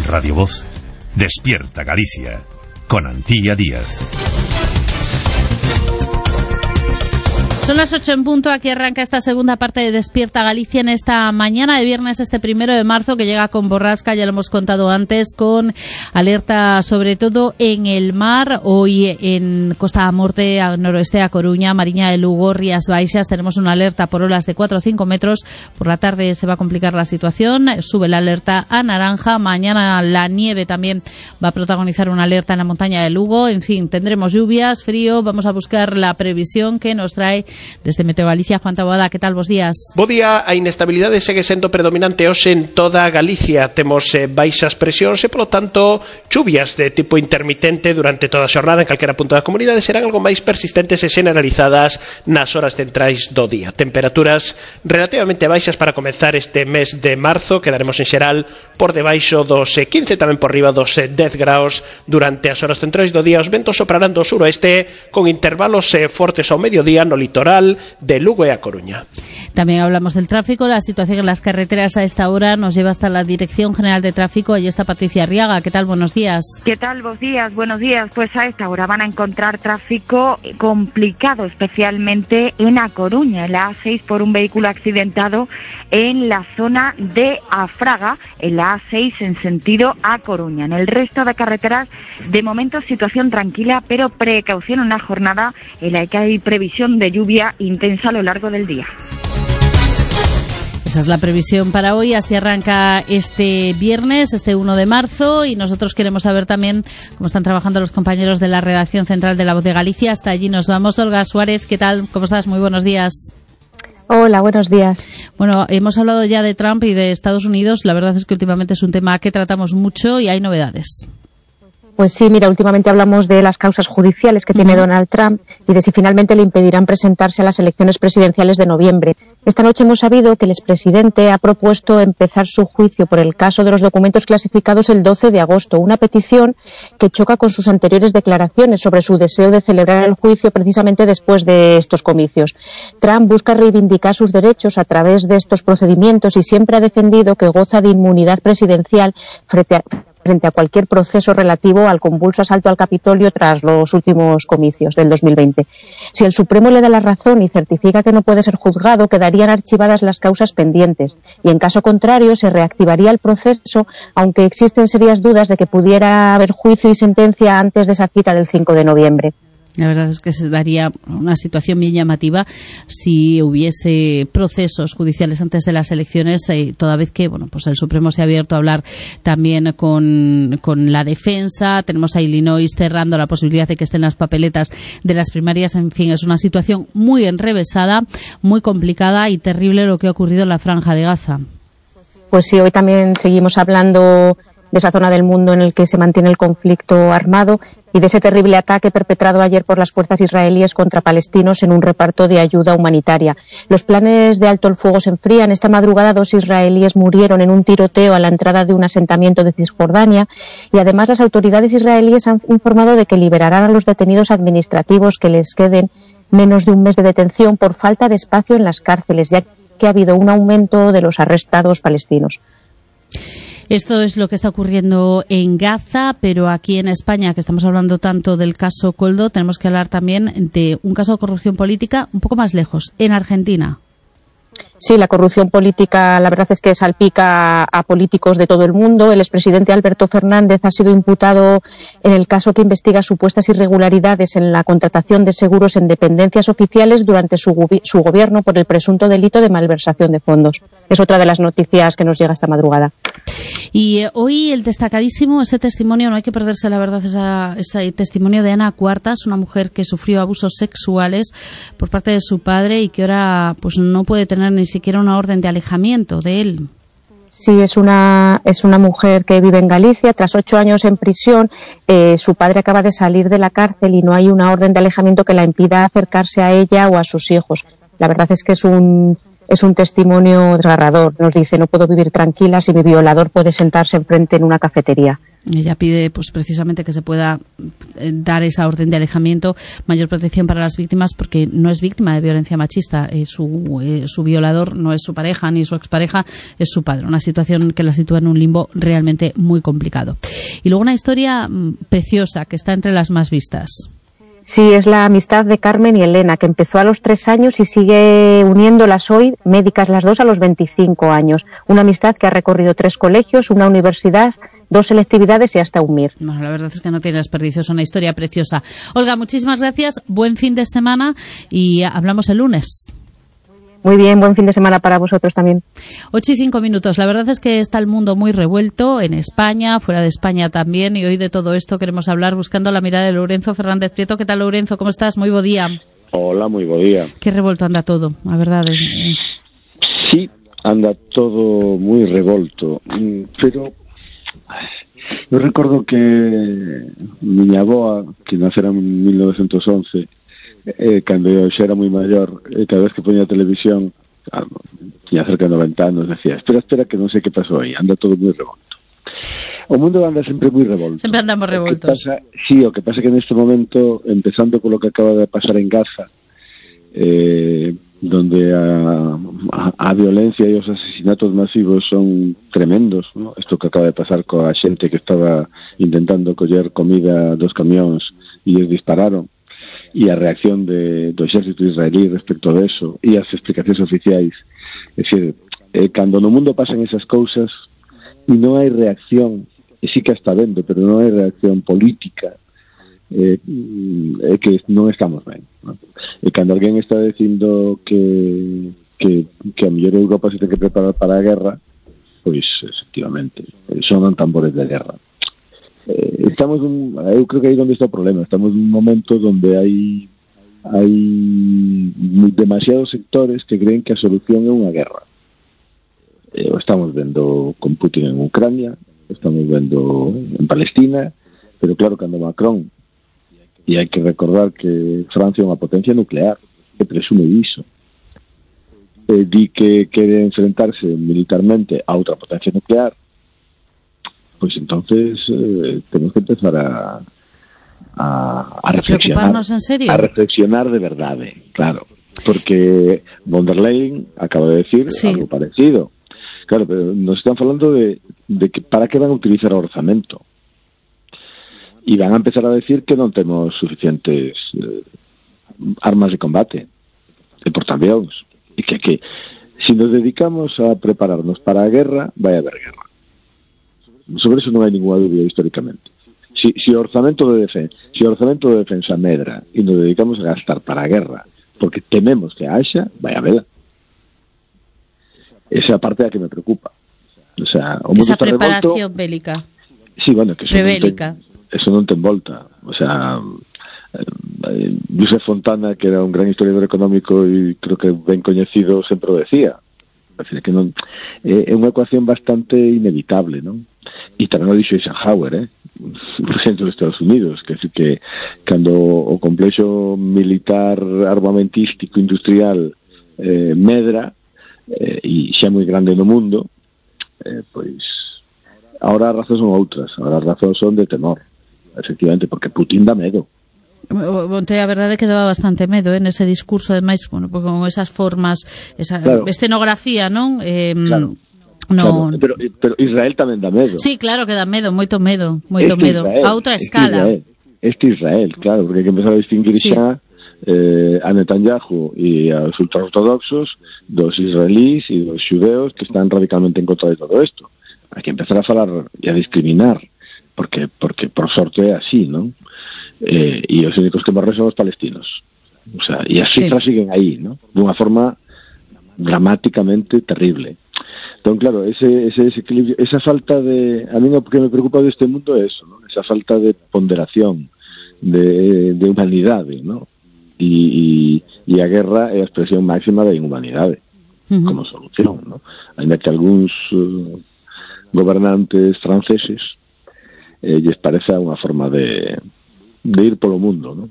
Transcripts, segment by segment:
Radio Voz, Despierta Galicia, con Antía Díaz. Son las 8 en punto, aquí arranca esta segunda parte de Despierta Galicia en esta mañana de viernes, este 1 de marzo, que llega con borrasca, ya lo hemos contado antes, con alerta sobre todo en el mar. Hoy en Costa da Morte, al noroeste, a Coruña, Mariña de Lugo, Rías Baixas, tenemos una alerta por olas de 4 o 5 metros. Por la tarde se va a complicar la situación, sube la alerta a naranja. Mañana la nieve también va a protagonizar una alerta en la montaña de Lugo. En fin, tendremos lluvias, frío, vamos a buscar la previsión que nos trae desde Meteo Galicia. Juan Taboada, que tal, bos días? Bo día, a inestabilidade segue sendo predominante hoxe en toda Galicia. Temos baixas presións e, polo tanto, chuvias de tipo intermitente durante toda a xornada en calquera punto da comunidade. Serán algo máis persistentes e generalizadas nas horas centrais do día. Temperaturas relativamente baixas para comenzar este mes de marzo. Quedaremos en xeral por debaixo dos 15, tamén por riba dos 10 graus durante as horas centrais do día. Os ventos soprarán do suroeste con intervalos fortes ao mediodía no litoral de Lugo e A Coruña. También hablamos del tráfico. La situación en las carreteras a esta hora nos lleva hasta la Dirección General de Tráfico. Allí está Patricia Arriaga. ¿Qué tal? Buenos días. ¿Qué tal? Buenos días. Pues a esta hora van a encontrar tráfico complicado, especialmente en A Coruña, en la A6, por un vehículo accidentado en la zona de Afraga, en la A6 en sentido A Coruña. En el resto de carreteras, de momento, situación tranquila, pero precaución en una jornada en la que hay previsión de lluvia intensa a lo largo del día. Esa es la previsión para hoy, así arranca este viernes, este 1 de marzo, y nosotros queremos saber también cómo están trabajando los compañeros de la redacción central de La Voz de Galicia. Hasta allí nos vamos. Olga Suárez, ¿qué tal? ¿Cómo estás? Muy buenos días. Hola, buenos días. Bueno, hemos hablado ya de Trump y de Estados Unidos. La verdad es que últimamente es un tema que tratamos mucho y hay novedades. Pues sí, mira, últimamente hablamos de las causas judiciales que tiene Donald Trump y de si finalmente le impedirán presentarse a las elecciones presidenciales de noviembre. Esta noche hemos sabido que el expresidente ha propuesto empezar su juicio por el caso de los documentos clasificados el 12 de agosto, una petición que choca con sus anteriores declaraciones sobre su deseo de celebrar el juicio precisamente después de estos comicios. Trump busca reivindicar sus derechos a través de estos procedimientos y siempre ha defendido que goza de inmunidad presidencial frente a cualquier proceso relativo al convulso asalto al Capitolio tras los últimos comicios del 2020. Si el Supremo le da la razón y certifica que no puede ser juzgado, quedarían archivadas las causas pendientes y, en caso contrario, se reactivaría el proceso, aunque existen serias dudas de que pudiera haber juicio y sentencia antes de esa cita del 5 de noviembre. La verdad es que se daría una situación bien llamativa si hubiese procesos judiciales antes de las elecciones, toda vez que pues el Supremo se ha abierto a hablar también con la defensa. Tenemos a Illinois cerrando la posibilidad de que estén las papeletas de las primarias. En fin, es una situación muy enrevesada, muy complicada y terrible lo que ha ocurrido en la Franja de Gaza. Pues sí, hoy también seguimos hablando de esa zona del mundo en el que se mantiene el conflicto armado y de ese terrible ataque perpetrado ayer por las fuerzas israelíes contra palestinos en un reparto de ayuda humanitaria. Los planes de alto el fuego se enfrían. Esta madrugada 2 israelíes murieron en un tiroteo a la entrada de un asentamiento de Cisjordania y además las autoridades israelíes han informado de que liberarán a los detenidos administrativos que les queden menos de un mes de detención por falta de espacio en las cárceles, ya que ha habido un aumento de los arrestados palestinos. Esto es lo que está ocurriendo en Gaza, pero aquí en España, que estamos hablando tanto del caso Koldo, tenemos que hablar también de un caso de corrupción política un poco más lejos, en Argentina. Sí, la corrupción política, la verdad es que salpica a políticos de todo el mundo. El expresidente Alberto Fernández ha sido imputado en el caso que investiga supuestas irregularidades en la contratación de seguros en dependencias oficiales durante su gobierno por el presunto delito de malversación de fondos. Es otra de las noticias que nos llega esta madrugada. Y hoy el destacadísimo, ese testimonio, no hay que perderse, la verdad, ese testimonio de Ana Cuartas, una mujer que sufrió abusos sexuales por parte de su padre y que ahora pues no puede tener ni siquiera una orden de alejamiento de él. Sí, es una mujer que vive en Galicia. Tras 8 años en prisión, su padre acaba de salir de la cárcel y no hay una orden de alejamiento que la impida acercarse a ella o a sus hijos. La verdad es que es un testimonio desgarrador. Nos dice: no puedo vivir tranquila si mi violador puede sentarse enfrente en una cafetería. Ella pide pues precisamente que se pueda dar esa orden de alejamiento, mayor protección para las víctimas, porque no es víctima de violencia machista. Su violador no es su pareja ni su expareja, es su padre. Una situación que la sitúa en un limbo realmente muy complicado. Y luego una historia preciosa que está entre las más vistas. Sí, es la amistad de Carmen y Elena, que empezó a los 3 años y sigue uniéndolas hoy, médicas las dos, a los 25 años. Una amistad que ha recorrido 3 colegios, una universidad, 2 selectividades y hasta un MIR. Bueno, la verdad es que no tiene desperdicio, es una historia preciosa. Olga, muchísimas gracias, buen fin de semana y hablamos el lunes. Muy bien, buen fin de semana para vosotros también. 8:05. La verdad es que está el mundo muy revuelto en España, fuera de España también, y hoy de todo esto queremos hablar buscando la mirada de Lourenço Fernández Prieto. ¿Qué tal, Lourenço? ¿Cómo estás? Muy buen día. Hola, muy buen día. Qué revuelto anda todo, la verdad. Sí, anda todo muy revolto, pero yo recuerdo que miña avoa, que nacera en 1911, cando eu xa era moi maior, cada vez que poñía a televisión, tiña cerca de 90 anos, decía, espera, que non sei que pasou aí, anda todo moi revolto. O mundo anda sempre moi revolto. Sempre andamos revoltos. O que pasa que neste momento, empezando polo que acaba de pasar en Gaza, donde a violencia e os asesinatos masivos son tremendos, ¿no? Isto que acaba de pasar coa xente que estaba intentando coller comida dos camións e les dispararon, e a reacción do exército israelí respecto de eso, e as explicacións oficiais. É dicir, cando no mundo pasan esas cousas e non hai reacción, e sí que está vendo, pero non hai reacción política, é que non estamos ben, ¿no? E cando alguén está dicindo que a mellor Europa se ten que preparar para a guerra, pois efectivamente sonan tambores de guerra. Eu creo que aí onde está o problema. Estamos nun momento onde hai demasiados sectores que creen que a solución é unha guerra. O estamos vendo con Putin en Ucrania, estamos vendo en Palestina, pero claro, cando Macron, e hai que recordar que Francia é unha potencia nuclear, que presume iso, di que quere enfrentarse militarmente a outra potencia nuclear, pues entonces tenemos que empezar a reflexionar. ¿Preocuparnos en serio? A reflexionar de verdade, claro. Porque von der Leyen acaba de decir algo parecido. Claro, pero nos están falando de que para que van a utilizar o orzamento. E van a empezar a decir que non temos suficientes armas de combate, de portaaviones. E que si nos dedicamos a prepararnos para a guerra, vai haber guerra. Sobre eso non hai ninguna dúbida históricamente. Si o orzamento de defensa medra e nos dedicamos a gastar para a guerra porque tememos que haxa, vai a vela. Esa parte é a que me preocupa. O sea, o mundo esa está preparación revolto, bélica. Sí, bueno, que eso non ten volta. O sea, Josep Fontana, que era un gran historiador económico e creo que ben coñecido, sempre o decía. Que non, é unha ecuación bastante inevitable, non? E tamén o dixo Eisenhower, presidente dos Estados Unidos, que cando o complexo militar armamentístico industrial medra e xa moi grande no mundo, pois ahora as razóns son outras, ahora as razóns son de temor, efectivamente, porque Putin dá medo. Monte, a verdade que daba bastante medo nese discurso, ademais, bueno, con esas formas, esa escenografía, non? Claro, pero Israel tamén dá medo. Sí, claro que dá medo, moito medo, medo. A outra escala. Israel, claro, porque hai que empezar a distinguir xa a Netanyahu e aos ultraortodoxos dos israelís e dos xudeos que están radicalmente en contra de todo isto. Hai que empezar a falar e a discriminar, porque por sorte é así, non? E os únicos que morren son os palestinos. O sea, e as cifras siguen aí, ¿no? Dunha forma dramáticamente terrible. Entón, claro, ese equilibrio, esa falta de... A mí o que me preocupa deste mundo é eso, ¿no? Esa falta de ponderación, de humanidade, ¿no? E a guerra é a expresión máxima da inhumanidade como solución, ¿no? Ainda que algúns gobernantes franceses lles parece unha forma de ir polo mundo, ¿no?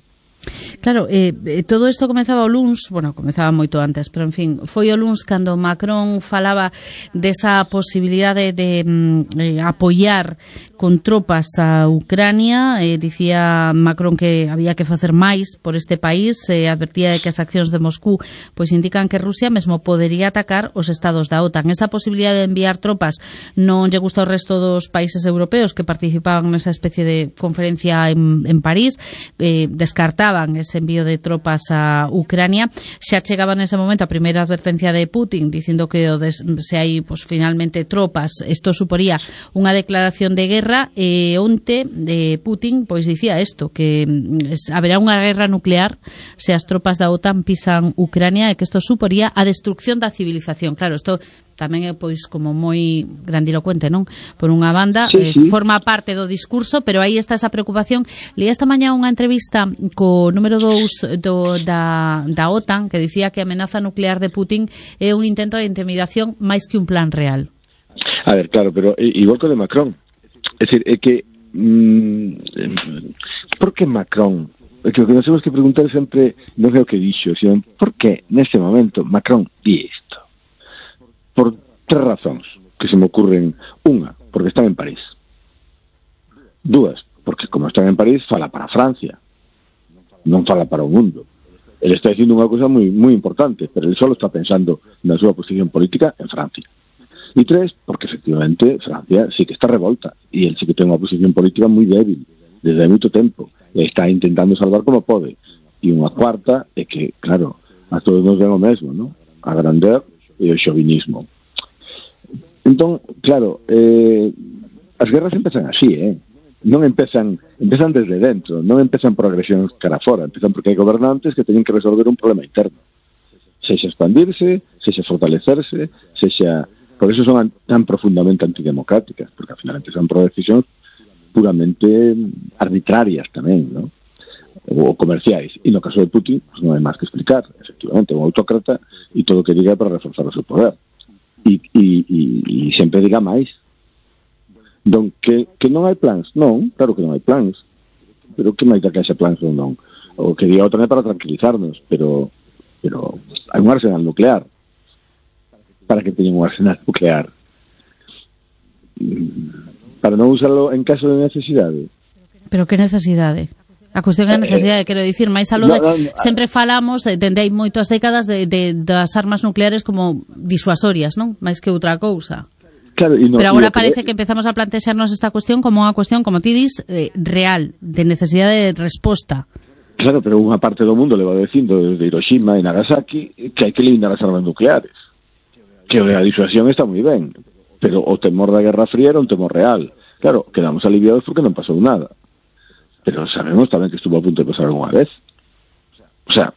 Claro, todo isto comezaba o luns, comezaba moito antes, pero en fin, foi o luns cando Macron falaba desa posibilidade de apoiar con tropas a Ucrania. Dicía Macron que había que facer máis por este país, advertía de que as accións de Moscú pois indican que Rusia mesmo podería atacar os estados da OTAN. Esa posibilidade de enviar tropas non lle gusta ao resto dos países europeos que participaban nesa especie de conferencia en París, descartaban ese envío de tropas a Ucrania. Xa chegaba nese momento a primeira advertencia de Putin dicindo que se hai finalmente tropas, isto suporía unha declaración de guerra, e onte de Putin dicía isto, que haberá unha guerra nuclear se as tropas da OTAN pisan Ucrania e que isto suporía a destrucción da civilización. Claro, isto tamén é como moi grandilocuente, non? Por unha banda, sí. Forma parte do discurso, pero aí está esa preocupación. Leí esta mañá unha entrevista co número 2 da OTAN que dicía que a amenaza nuclear de Putin é un intento de intimidación máis que un plan real. A ver, claro, pero igual que o de Macron. É dicir, é que por que Macron? É que o que nos temos que preguntar sempre non é o que dixo, sino por que neste momento Macron di isto. Por 3 razóns que se me ocurren. Unha, porque están en París. 2, porque como están en París fala para Francia, non fala para o mundo. Ele está dicindo unha cosa moi moi importante, pero ele só está pensando na súa posición política en Francia. E 3, porque efectivamente Francia sí que está revolta e ele sí que ten unha posición política moi débil desde hai moito tempo e está intentando salvar como pode. E unha cuarta é que, claro, a todos nos ven o mesmo, non? A grandeur e o xovinismo. Entón, claro, as guerras empezan así, non empezan desde dentro, non empezan por agresións cara fora, empezan porque hai gobernantes que teñen que resolver un problema interno. Sexa expandirse, sexa fortalecerse, sexa... Por eso son tan profundamente antidemocráticas, porque ao final empezan por decisións puramente arbitrarias tamén, non? Ou comerciais. E no caso de Putin, pues non hai máis que explicar. Efectivamente, un autócrata e todo o que diga é para reforzar o seu poder. E sempre diga máis. Don, que non hai plans? Non, claro que non hai plans. Pero que máis da que haxa plans ou non? O que diga outra é para tranquilizarnos, pero hai un arsenal nuclear. Para que teñen un arsenal nuclear? Para non usarlo en caso de necesidade. Pero que necesidade? A cuestión é a necesidade, quero dicir, máis aló de... Sempre falamos, dende hai moitas décadas, das armas nucleares como disuasorias, non? Máis que outra cousa. Claro, pero agora parece que empezamos a plantexarnos esta cuestión como unha cuestión, como ti dis, real, de necesidade de resposta. Claro, pero unha parte do mundo le va dicindo desde Hiroshima e Nagasaki que hai que eliminar as armas nucleares. Que a disuasión está moi ben, pero o temor da Guerra Fría era un temor real. Claro, quedamos aliviados porque non pasou nada. Pero sabemos tamén que estuvo a punto de pasar alguna vez. O sea,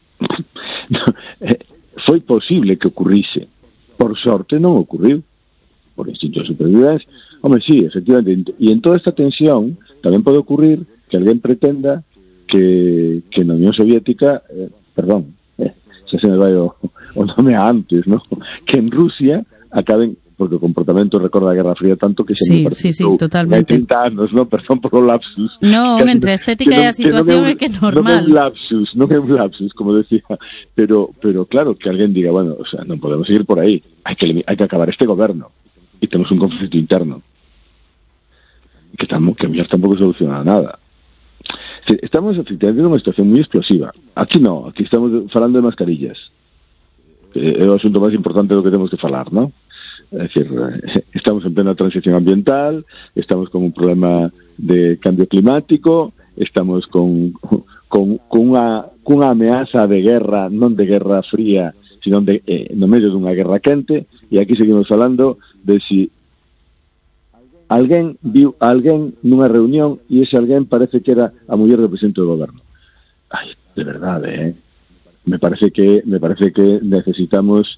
foi posible que ocurrise. Por sorte non ocurriu. Por instinto de supervivencia. Home, sí, efectivamente. E en toda esta tensión tamén pode ocurrir que alguén pretenda que na Unión Soviética, xa se me vai o nome antes, ¿no? Que en Rusia acaben... porque o comportamento recorda a Guerra Fría tanto que se me parece totalmente. Hai 30 anos, ¿no? Perdón por o lapsus. Non, entre a estética e a situación é que é normal. Non é un lapsus, como decía. Pero claro, que alguén diga, bueno, o sea, non podemos seguir por aí. Hai que acabar este goberno. E temos un conflito interno. Que a mellor tampouco soluciona nada. Estamos efectivamente nunha situación moi explosiva. Aquí non, aquí estamos falando de mascarillas. É o asunto máis importante do que temos que falar, ¿no? É dicir, estamos en plena transición ambiental, estamos con un problema de cambio climático, estamos con unha ameaza de guerra, non de guerra fría, sino no medio dunha guerra quente, e aquí seguimos falando de si alguén viu a alguén nunha reunión e ese alguén parece que era a muller do presidente do goberno. Ai, de verdade, Me parece que necesitamos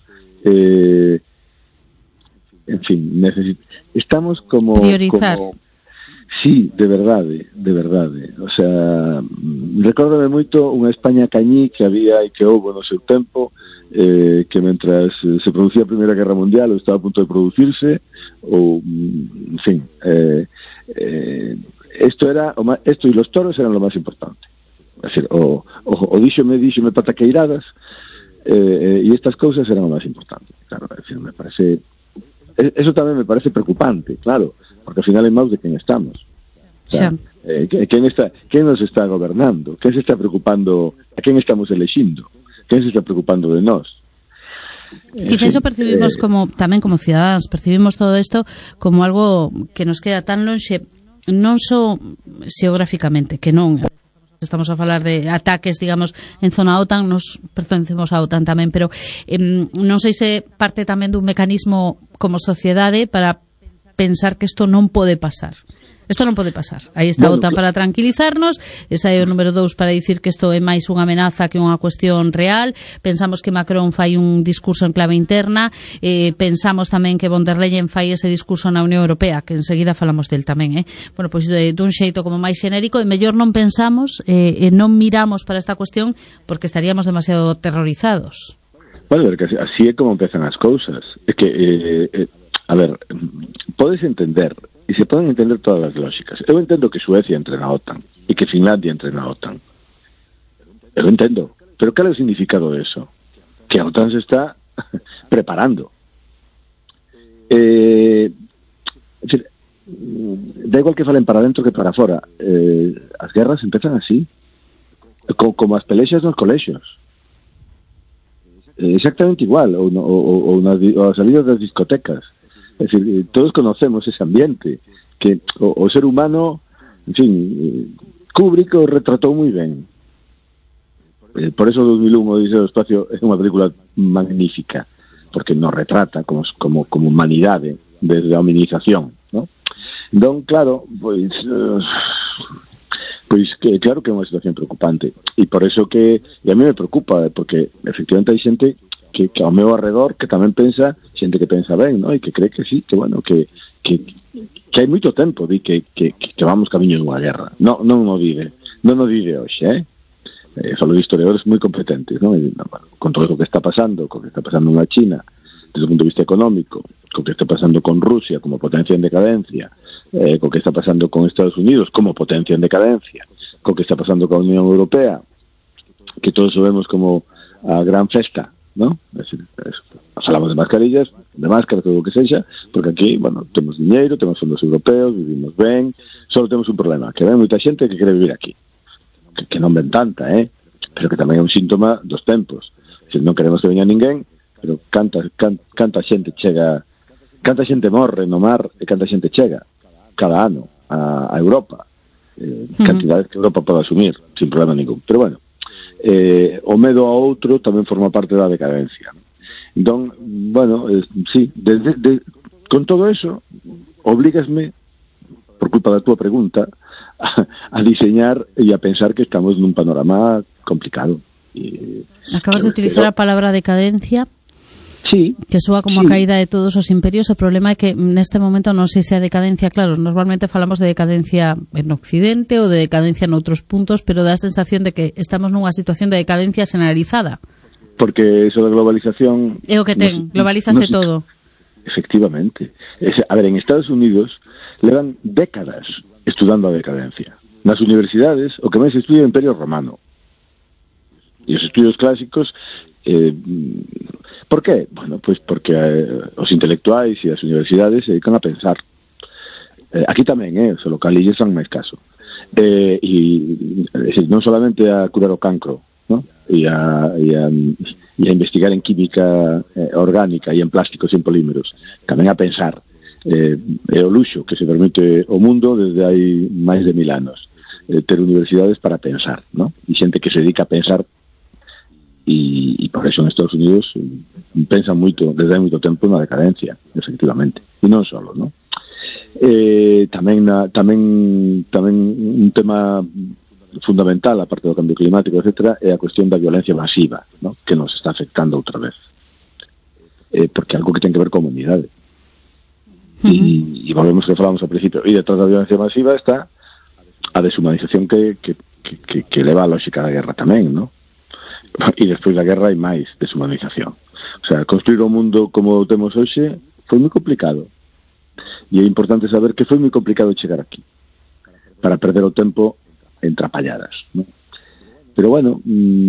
en fin, estamos como priorizar. Sí, de verdade. O sea, recórdame moito unha España cañí que había e que houve no seu tempo, que mentras se producía a Primeira Guerra Mundial ou estaba a punto de producirse, ou, en fin, esto e los toros eran lo máis importante. É dicir, o díxome pataqueiradas, e estas cousas eran o máis importante. Claro, é dicir, me parece... Eso tamén me parece preocupante, claro, porque ao final é máis de quen estamos. O sea, quen nos está gobernando? Quen se está preocupando? A quen estamos elexindo? Quen se está preocupando de nós? Quizá eso percibimos tamén como cidadáns, percibimos todo isto como algo que nos queda tan lonxe, non só xeográficamente, que non estamos a falar de ataques, digamos, en zona OTAN, nos pertencemos a OTAN tamén, pero non sei se parte tamén dun mecanismo como sociedade para pensar que isto non pode pasar. Isto non pode pasar. Aí está a OTAN para tranquilizarnos, esa é o número 2 para dicir que isto é máis unha amenaza que unha cuestión real. Pensamos que Macron fai un discurso en clave interna, pensamos tamén que von der Leyen fai ese discurso na Unión Europea, que enseguida falamos del tamén, Bueno, pois dun xeito como máis xenérico, e mellor non pensamos e non miramos para esta cuestión porque estaríamos demasiado terrorizados. Bueno, porque así é como empezan as cousas. É que, a ver, podes entender, e se poden entender todas as lógicas. Eu entendo que Suecia entre na OTAN e que Finlandia entre na OTAN. Eu entendo. Pero cal é o significado de eso? Que a OTAN se está preparando. Da igual que falen para dentro que para fora. As guerras empezan así. Como as pelexas nos colexios. Exactamente igual. Ou as salidas das discotecas. Es decir, todos conocemos ese ambiente que o ser humano, en fin, Kubrick o retratou moi ben. Por eso 2001 Odisea do Espacio é unha película magnífica, porque nos retrata como humanidade desde a hominización, ¿no? Entón, claro, pois claro que é unha situación preocupante, e por eso que a mí me preocupa, porque efectivamente hai xente que ao meu arredor que tamén pensa, xente que pensa ben, ¿no? E que cree que sí, que bueno, que hai moito tempo di que vamos camiño dunha guerra. Non o vive hoxe, Falo de historiadores moi competentes, ¿no? E, con todo o que está pasando, co que está pasando na China, desde o punto de vista económico, co que está pasando con Rusia como potencia en decadencia, co que está pasando con Estados Unidos como potencia en decadencia, co que está pasando con a Unión Europea, que todos sabemos como a gran festa, ¿no? Es decir, falamos de mascarillas, de máscara, todo o que sexa, porque aquí, bueno, temos diñeiro, temos fondos europeos, vivimos ben, só temos un problema, que ven moita xente que quere vivir aquí, que non ven tanta, pero que tamén é un síntoma dos tempos. Es decir, non queremos que veña ninguén, pero canta xente chega, canta xente morre no mar e canta xente chega cada ano a Europa, cantidades que Europa pode asumir sin problema ningún, pero bueno, o medo a outro tamén forma parte da decadencia. Entón, bueno, sí, con todo eso oblígasme, por culpa da túa pregunta, a diseñar e a pensar que estamos nun panorama complicado. Acabas de utilizar a palabra decadencia. Sí. Que soa como a caída de todos os imperios. O problema é que neste momento non sei se a decadencia, claro, normalmente falamos de decadencia en Occidente ou de decadencia noutros puntos, pero dá a sensación de que estamos nunha situación de decadencia generalizada. Porque eso da globalización... É o que ten, globalízase todo. Efectivamente. A ver, en Estados Unidos levan décadas estudando a decadencia. Nas universidades, o que máis se estudia é o Imperio Romano. E os estudios clásicos... ¿Por qué? Bueno, pues porque os intelectuais e as universidades se dedican a pensar. Aquí tamén, os localillos fan máis caso. E non solamente a curar o cancro, ¿no? E a investigar en química orgánica e en plásticos e en polímeros, tamén a pensar. É o luxo que se permite o mundo desde hai máis de 1000 anos, ter universidades para pensar, ¿no? E xente que se dedica a pensar. E por eso en Estados Unidos pensan moito, desde hai moito tempo, na decadencia, efectivamente, e non solo, ¿no? Tamén un tema fundamental, aparte do cambio climático, etcétera, é a cuestión da violencia masiva, ¿no? Que nos está afectando outra vez, porque é algo que ten que ver con a humanidade. E volvemos que falamos ao principio, e detrás da violencia masiva está a deshumanización que leva a lógica da guerra tamén, ¿no? E despois da guerra hai máis deshumanización. O sea, construir o mundo como o temos hoxe foi moi complicado. E é importante saber que foi moi complicado chegar aquí para perder o tempo en trapalladas, ¿no? Pero bueno,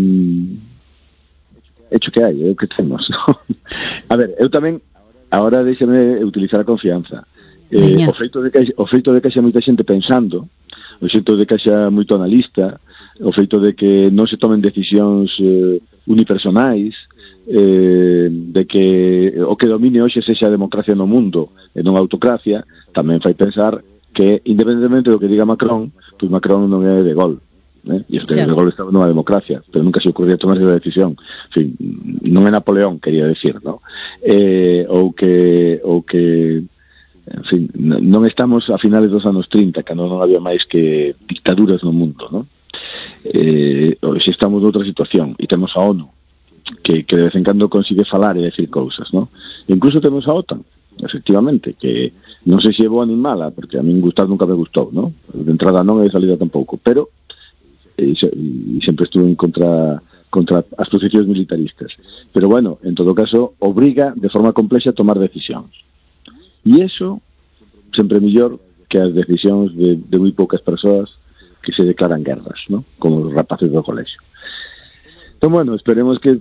hecho que hai, é o que temos. A ver, eu tamén, agora deixame utilizar a confianza. O feito de que haxa moita xente pensando, o feito de que haxa moito analista, o feito de que non se tomen decisións unipersonais, de que o que domine hoxe sexa a democracia no mundo e non a autocracia, tamén fai pensar que, independentemente do que diga Macron, pois Macron non é de gol. E es que de gol estaba nunha democracia, pero nunca se ocurría tomar esa decisión. En fin, non é Napoleón, quería decir, ¿no? Ou que en fin, non estamos a finales dos anos 30, cando non había máis que dictaduras no mundo, ¿no? Hoxe estamos noutra situación e temos a ONU que de vez en cando consigue falar e decir cousas, ¿no? E incluso temos a OTAN, efectivamente, que non sei se é boa nin mala, porque a min gustar nunca me gustou, ¿no? De entrada non, e de salida tampouco, pero sempre estuve en contra as posicións militaristas. Pero bueno, en todo caso, obriga de forma complexa a tomar decisións. E iso sempre é mellor que as decisións de moi poucas persoas que se declaran guerras, ¿no? Como os rapaces do colexio. Entón, bueno, esperemos que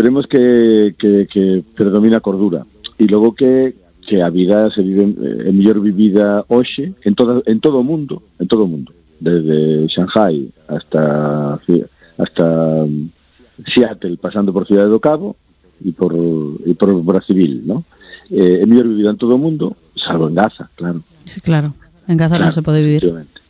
predomine a cordura. E logo que a vida se vive é mellor vivida hoxe en todo o mundo, desde Shanghai hasta Seattle, pasando por Ciudad do Cabo e por Brazzaville, ¿no? É mellor vivida en todo o mundo, salvo en Gaza, claro. Sí, claro. En Gaza non se pode vivir.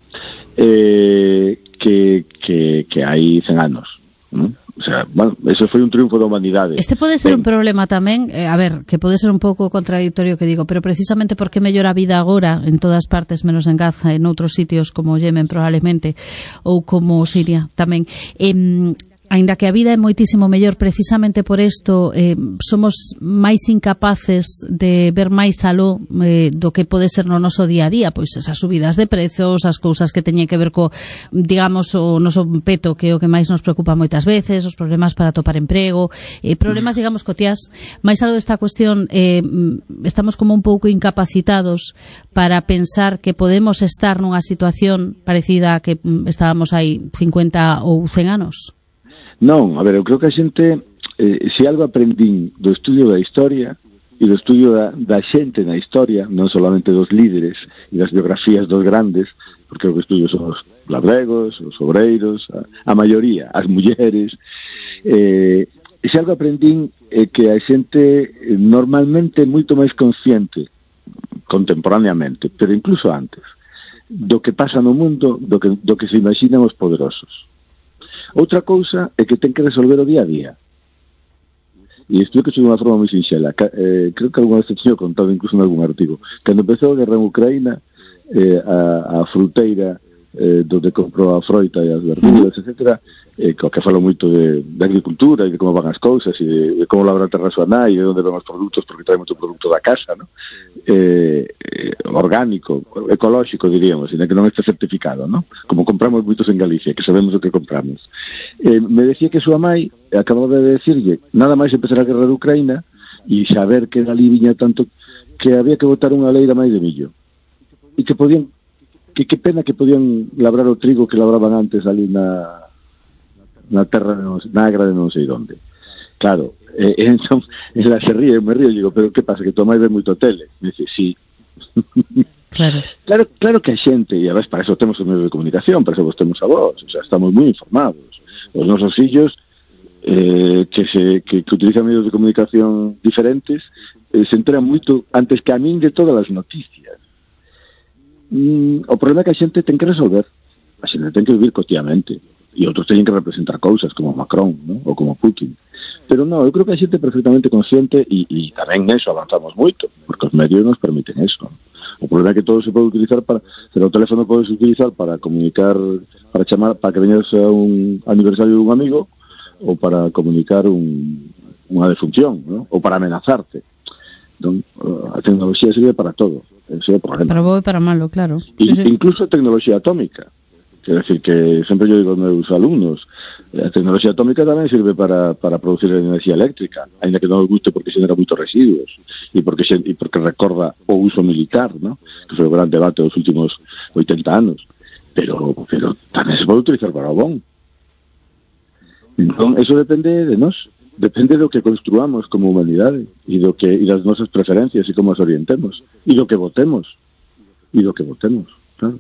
Que hai 100 anos, ¿no? O sea, bueno, eso foi un triunfo da humanidade. Este pode ser un problema tamén, a ver, que pode ser un pouco contradictorio que digo, pero precisamente porque mellor a vida agora en todas partes, menos en Gaza, en outros sitios como Yemen probablemente, ou como Siria tamén, aínda que a vida é moitísimo mellor, precisamente por isto somos máis incapaces de ver máis aló do que pode ser no noso día a día, pois esas subidas de prezos, as cousas que teñen que ver co, digamos, o noso peto, que é o que máis nos preocupa moitas veces, os problemas para topar emprego, problemas, digamos, cotiás. Máis aló desta cuestión, estamos como un pouco incapacitados para pensar que podemos estar nunha situación parecida a que estábamos hai 50 ou 100 anos. Non, a ver, eu creo que a xente, se algo aprendín do estudio da historia e do estudio da xente na historia, non solamente dos líderes e das biografías dos grandes, porque o que estudio son os labregos, os obreiros, a maioría, as mulleres, se algo aprendín é que a xente normalmente é moito máis consciente contemporáneamente, pero incluso antes, do que pasa no mundo, do que se imaginan os poderosos. Outra cousa é que ten que resolver o día a día. E explico de unha forma moi sinxela. Creo que alguna vez te teño contado, incluso en algún artigo. Cando empezou a guerra en Ucraína, a fruteira donde comprou a froita e as verduras, etcétera, que falou moito de agricultura e de como van as cousas e de como labra a terra súa nai e de onde van os produtos, porque trae moito produto da casa, ¿no? Orgánico, ecolóxico, diríamos, e que non este certificado, ¿no? Como compramos moitos en Galicia, que sabemos o que compramos. Me decía que súa mai acababa de decirlle, nada máis empezar a guerra de Ucraína e saber que ali viña tanto que había que botar unha leira máis de millo e que podían que pena que podían labrar o trigo que labraban antes ali na terra na agra de non sei onde. Claro, entón ela se ríe, me río e digo, pero que pasa, que tua mãe ve moito tele? Me dice, sí. Claro que a xente, e a vez para eso temos os medios de comunicación, para eso vos temos a vos, o sea, estamos moi informados. Os nosos fillos que utilizan medios de comunicación diferentes se enteran moito antes que a min de todas as noticias. O problema é que a xente ten que resolver, a xente ten que vivir cotidianamente e outros teñen que representar cousas como Macron, ¿no? Ou como Putin, pero non, eu creo que a xente é perfectamente consciente e tamén eso avanzamos moito porque os medios nos permiten eso. O problema é que todo se pode utilizar para, pero o teléfono podes utilizar para comunicar, para chamar, para que veñas a un aniversario de un amigo ou para comunicar unha defunción, ¿no? Ou para amenazarte. Entón, a tecnoloxía sirve para todo. Ese é o problema. Para bo e para malo, claro. Sí. Incluso a tecnoloxía atómica. Quer decir que sempre yo digo aos meus alumnos, a tecnoloxía atómica tamén sirve para producir enerxía eléctrica, ainda que non nos guste porque xenera moitos residuos e porque recorda o uso militar, ¿no? Que foi o gran debate dos últimos 80 anos. Pero tamén se pode utilizar para o bon. Entón, eso depende de nós, depende do que construamos como humanidade e das nosas preferencias e como as orientemos e do que votemos, claro.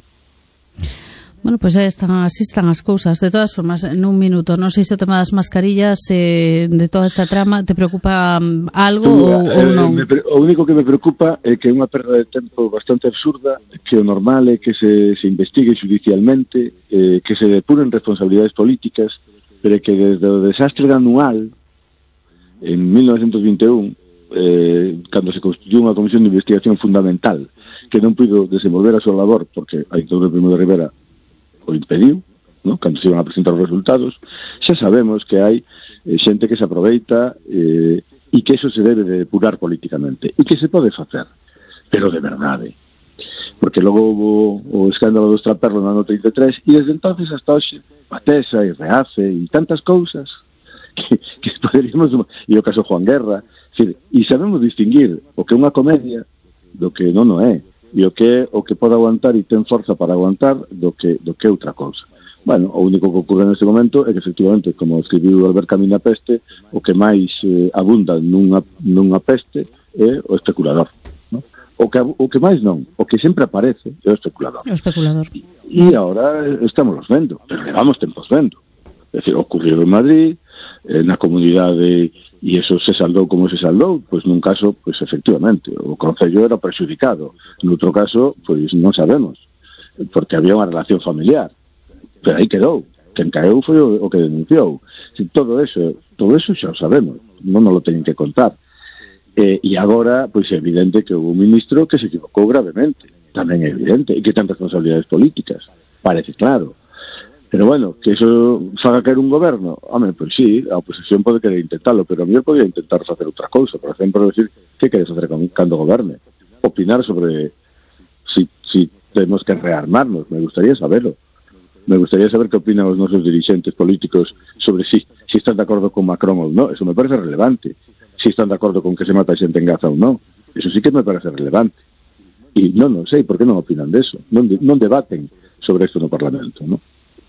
Bueno, pues así están as cousas. De todas formas, en un minuto, non sei se o tema das mascarillas de toda esta trama te preocupa algo ou non? O único que me preocupa é que é unha perda de tempo bastante absurda, que o normal é que se investigue judicialmente, que se depuren responsabilidades políticas, pero que desde o desastre da anual en 1921, cando se constituyou unha comisión de investigación fundamental que non puido desenvolver a súa labor porque a dictadura de Primo de Rivera o impediu, ¿no? Cando se iban a presentar os resultados, xa sabemos que hai xente que se aproveita e que eso se debe de depurar políticamente e que se pode facer, pero de verdade, porque logo houve o escándalo do Extraperlo no ano 33 e desde entonces hasta hoxe Patesa e Reace e tantas cousas que poderíamos, e o caso Juan Guerra, e sabemos distinguir o que é unha comedia do que non é, e o que pode aguantar e ten forza para aguantar do que é outra cousa. Bueno, o único que ocorre neste momento é que efectivamente, como escribiu Albert Camus na Peste, o que máis abunda nunha peste é o especulador, ¿no? O que máis non, o que sempre aparece é o especulador. E agora estamos vendo, pero levamos tempos vendo. É dicir, ocurriu en Madrid, na comunidade, e eso se saldou como se saldou, pois nun caso, pois efectivamente, o Concello era prexudicado, noutro caso, pois non sabemos, porque había unha relación familiar, pero aí quedou, quen caeu foi o que denunciou. Todo eso xa o sabemos, non nos lo teñen que contar, e agora, pois é evidente que houve un ministro que se equivocou gravemente, tamén é evidente, e que ten responsabilidades políticas, parece claro. Pero bueno, que eso faga caer un goberno, home, pois sí, a oposición pode querer intentarlo, pero a mí podía intentar facer outra cousa, por exemplo, decir que queres facer cando goberne, opinar sobre si tenemos que rearmarnos, me gustaría saberlo. Me gustaría saber que opinan os nosos dirigentes políticos sobre si están de acordo con Macron ou non, eso me parece relevante. Si están de acordo con que se mata xente en Gaza ou non, eso sí que me parece relevante. E non sei por que non opinan de eso, non debaten sobre isto no Parlamento, non?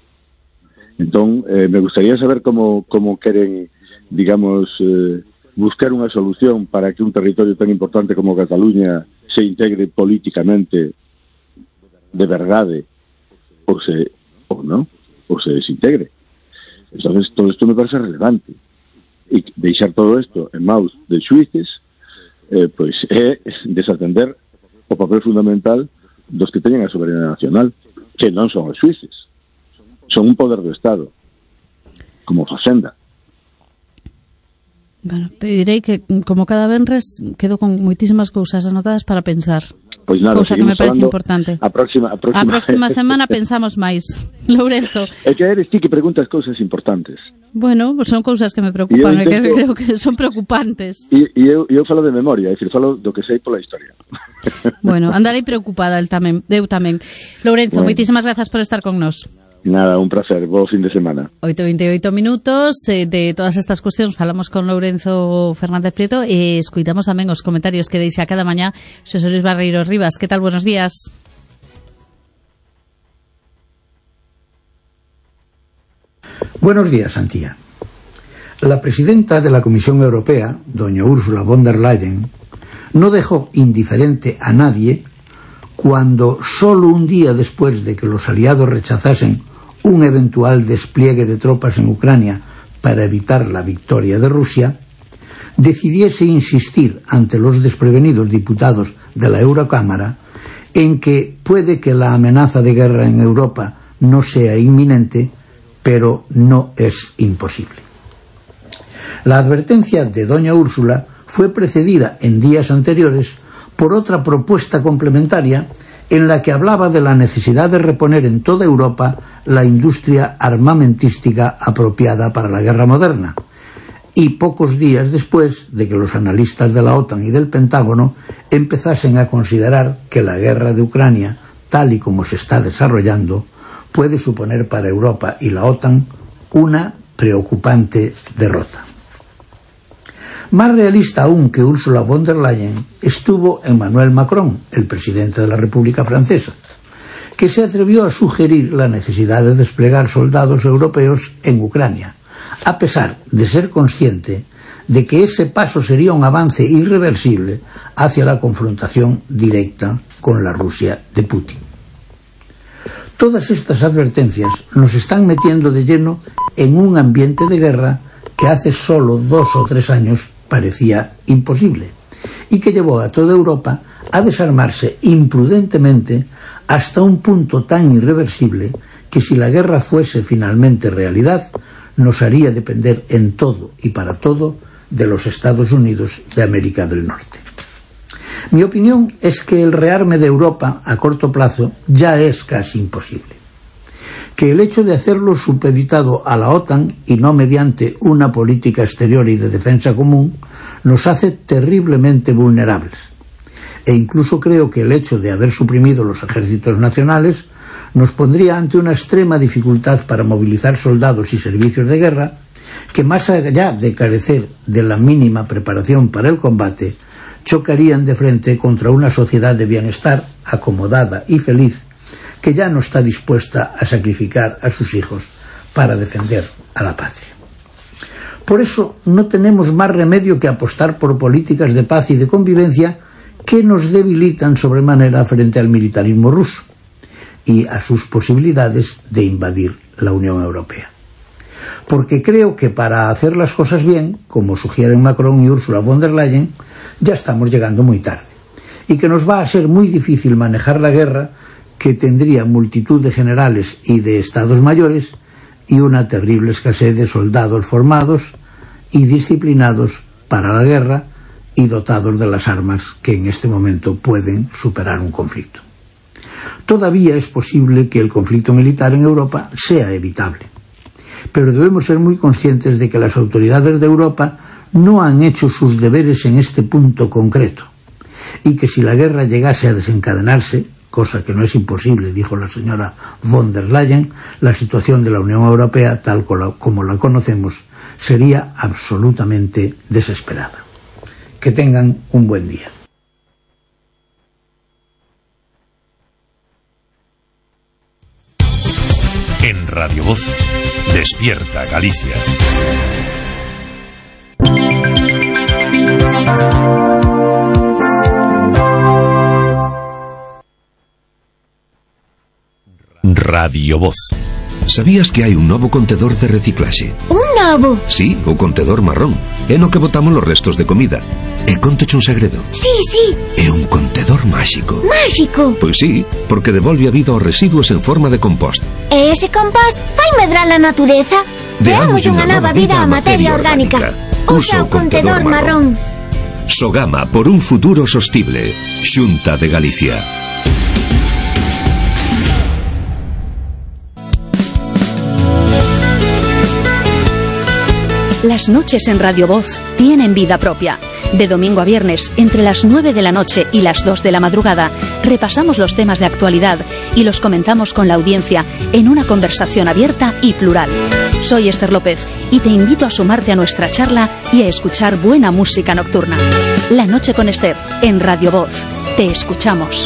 Entón, me gustaría saber como queren, digamos, buscar unha solución para que un territorio tan importante como Cataluña se integre políticamente de verdade ou se desintegre. Entonces, todo isto me parece relevante. E deixar todo isto en maus de xuíces, pois é desatender o papel fundamental dos que teñen a soberanía nacional, que non son os xuíces. Son un poder do Estado, como Facenda. Bueno, te direi que, como cada venres, quedo con moitísimas cousas anotadas para pensar. Pois nada, cousa que me parece importante. A próxima semana pensamos máis. Lourenzo. É que eres ti que preguntas cousas importantes. Bueno, pues son cousas que me preocupan, que creo que son preocupantes. E eu falo de memoria, é dicir, falo do que sei pola historia. Bueno, andarei preocupada eu tamén. Lourenzo, moitísimas grazas por estar con nós. Nada, un placer, bo fin de semana. 8:28 minutos, de todas estas cuestións falamos con Lourenzo Fernández Prieto e escoitamos tamén os comentarios que deixa cada mañá Xosé Luis Barreiro Rivas. Que tal? Buenos días. Buenos días, Antía. La presidenta de la Comisión Europea, doña Ursula von der Leyen, no dejó indiferente a nadie cuando solo un día después de que los aliados rechazasen un eventual despliegue de tropas en Ucrania para evitar la victoria de Rusia, decidiese insistir ante los desprevenidos diputados de la Eurocámara en que puede que la amenaza de guerra en Europa no sea inminente, pero no es imposible. La advertencia de doña Úrsula fue precedida en días anteriores por otra propuesta complementaria en la que hablaba de la necesidad de reponer en toda Europa la industria armamentística apropiada para la guerra moderna. Y pocos días después de que los analistas de la OTAN y del Pentágono empezasen a considerar que la guerra de Ucrania, tal y como se está desarrollando, puede suponer para Europa y la OTAN una preocupante derrota. Más realista aún que Ursula von der Leyen estuvo Emmanuel Macron, el presidente de la República Francesa, que se atrevió a sugerir la necesidad de desplegar soldados europeos en Ucrania, a pesar de ser consciente de que ese paso sería un avance irreversible hacia la confrontación directa con la Rusia de Putin. Todas estas advertencias nos están metiendo de lleno en un ambiente de guerra que hace solo 2 o 3 años parecía imposible y que llevó a toda Europa a desarmarse imprudentemente hasta un punto tan irreversible que si la guerra fuese finalmente realidad, nos haría depender en todo y para todo de los Estados Unidos de América del Norte. Mi opinión es que el rearme de Europa a corto plazo ya es casi imposible. Que el hecho de hacerlo supeditado a la OTAN y no mediante una política exterior y de defensa común nos hace terriblemente vulnerables. E incluso creo que el hecho de haber suprimido los ejércitos nacionales nos pondría ante una extrema dificultad para movilizar soldados y servicios de guerra que, más allá de carecer de la mínima preparación para el combate, chocarían de frente contra una sociedad de bienestar, acomodada y feliz, que ya no está dispuesta a sacrificar a sus hijos para defender a la patria. Por eso no tenemos más remedio que apostar por políticas de paz y de convivencia que nos debilitan sobremanera frente al militarismo ruso y a sus posibilidades de invadir la Unión Europea. Porque creo que para hacer las cosas bien, como sugieren Macron y Ursula von der Leyen, ya estamos llegando muy tarde, y que nos va a ser muy difícil manejar la guerra, que tendría multitud de generales y de estados mayores y una terrible escasez de soldados formados y disciplinados para la guerra y dotados de las armas que en este momento pueden superar un conflicto. Todavía es posible que el conflicto militar en Europa sea evitable, pero debemos ser muy conscientes de que las autoridades de Europa no han hecho sus deberes en este punto concreto, y que si la guerra llegase a desencadenarse, cosa que no es imposible, dijo la señora von der Leyen, la situación de la Unión Europea, tal como la conocemos, sería absolutamente desesperada. Que tengan un buen día. En Radio Voz, Despierta Galicia. Radio Voz. Sabías que hai un novo contedor de reciclaxe? Un novo? Sí, o contedor marrón. É no que botamos os restos de comida. E contoche un segredo. Sí, sí. É un contedor máxico. Máxico? Pois sí, porque devolve a vida aos residuos en forma de compost. E ese compost vai medrar a natureza? Deamos unha nova vida á materia orgánica. Usa o contedor marrón. Sogama por un futuro sostible. Xunta de Galicia. Las noches en Radio Voz tienen vida propia. De domingo a viernes, entre las 9 de la noche y las 2 de la madrugada, repasamos los temas de actualidad y los comentamos con la audiencia en una conversación abierta y plural. Soy Esther López y te invito a sumarte a nuestra charla y a escuchar buena música nocturna. La noche con Esther, en Radio Voz. Te escuchamos.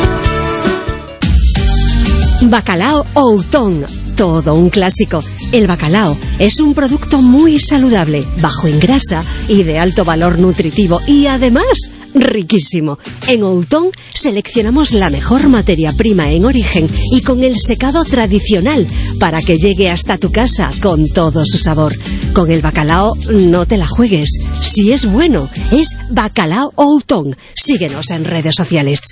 Bacalao Outón, todo un clásico. El bacalao es un producto muy saludable, bajo en grasa y de alto valor nutritivo y además riquísimo. En Outón seleccionamos la mejor materia prima en origen y con el secado tradicional para que llegue hasta tu casa con todo su sabor. Con el bacalao no te la juegues. Si es bueno, es Bacalao Outón. Síguenos en redes sociales.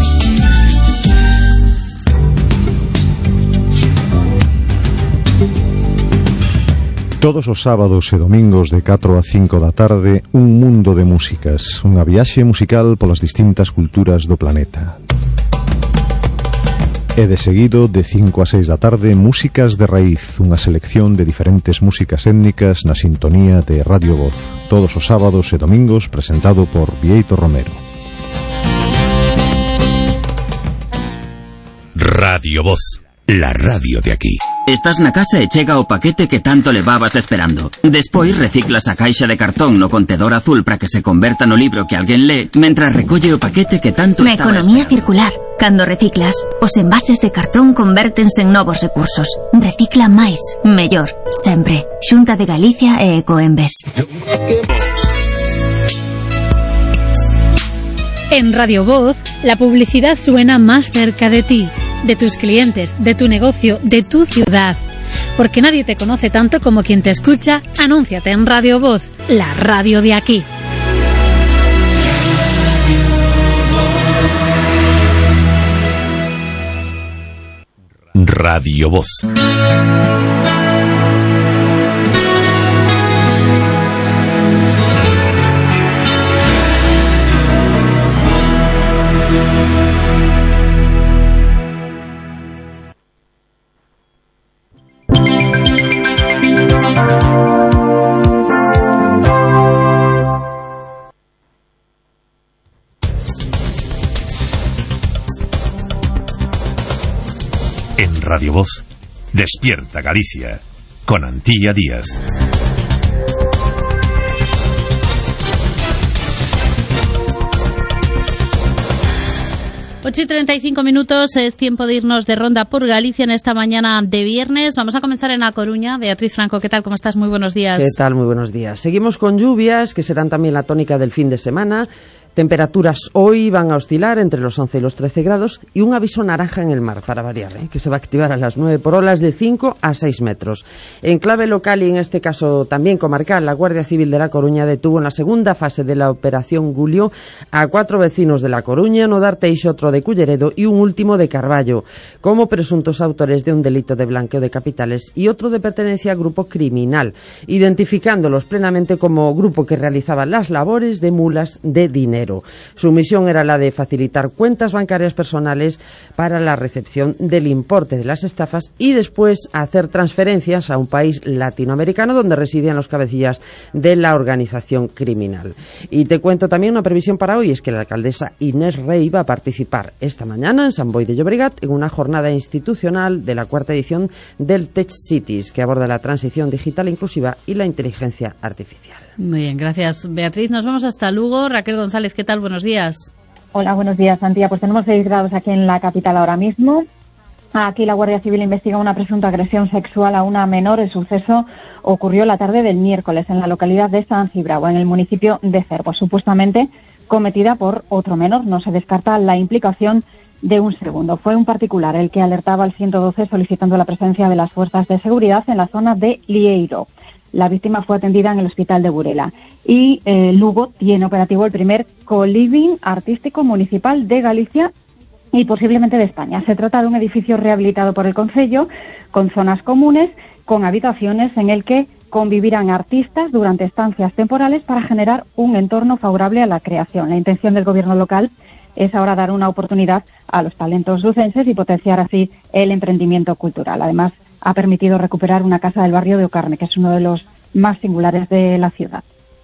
Todos os sábados e domingos de 4 a 5 da tarde, un mundo de músicas, unha viaxe musical polas distintas culturas do planeta. E de seguido, de 5 a 6 da tarde, Músicas de Raíz, unha selección de diferentes músicas étnicas na sintonía de Radio Voz. Todos os sábados e domingos, presentado por Vieito Romero. Radio Voz, La radio de aquí. Estás na casa e chega o paquete que tanto levabas esperando. Despois reciclas a caixa de cartón no contedor azul para que se converta no libro que alguén lee, mentras recolle o paquete que tanto Na estaba economía esperando. circular, cando reciclas, os envases de cartón convértense en novos recursos. Recicla máis, mellor, sempre. Xunta de Galicia e Ecoembes. En Radio Voz, la publicidad suena más cerca de ti, de tus clientes, de tu negocio, de tu ciudad. Porque nadie te conoce tanto como quien te escucha, anúnciate en Radio Voz, la radio de aquí. Radio Voz. En Radio Voz, Despierta Galicia, con Antía Díaz. Ocho y 35 minutos, es tiempo de irnos de ronda por Galicia en esta mañana de viernes. Vamos a comenzar en A Coruña. Beatriz Franco, ¿qué tal? ¿Cómo estás? Muy buenos días. ¿Qué tal? Muy buenos días. Seguimos con lluvias, que serán también la tónica del fin de semana. Temperaturas hoy van a oscilar entre los 11 y los 13 grados y un aviso naranja en el mar, para variar, que se va a activar a las 9 por olas de 5 a 6 metros. En clave local y en este caso también comarcal, la Guardia Civil de La Coruña detuvo en la segunda fase de la Operación Gulio a 4 vecinos de La Coruña, Nodar Teixotro de Culleredo y un último de Carballo, como presuntos autores de un delito de blanqueo de capitales y otro de pertenencia a grupo criminal, identificándolos plenamente como grupo que realizaba las labores de mulas de dinero. Su misión era la de facilitar cuentas bancarias personales para la recepción del importe de las estafas y después hacer transferencias a un país latinoamericano donde residían los cabecillas de la organización criminal. Y te cuento también una previsión para hoy, es que la alcaldesa Inés Rey va a participar esta mañana en Sant Boi de Llobregat en una jornada institucional de la cuarta edición del Tech Cities, que aborda la transición digital inclusiva y la inteligencia artificial. Muy bien, gracias Beatriz. Nos vamos hasta Lugo. Raquel González, ¿qué tal? Buenos días. Hola, buenos días, Antía. Pues tenemos 6 grados aquí en la capital ahora mismo. Aquí la Guardia Civil investiga una presunta agresión sexual a una menor. El suceso ocurrió la tarde del miércoles en la localidad de San Cibrao, en el municipio de Cervo, supuestamente cometida por otro menor. No se descarta la implicación de un segundo. Fue un particular el que alertaba al 112 solicitando la presencia de las fuerzas de seguridad en la zona de Lieiro. La víctima fue atendida en el hospital de Burela. Y Lugo tiene operativo el primer co-living artístico municipal de Galicia y posiblemente de España. Se trata de un edificio rehabilitado por el Concello, con zonas comunes, con habitaciones en el que convivirán artistas durante estancias temporales para generar un entorno favorable a la creación. La intención del gobierno local es ahora dar una oportunidad a los talentos lucenses y potenciar así el emprendimiento cultural. Además, ha permitido recuperar una casa del barrio de Ocarne, que es uno de los más singulares de la ciudad.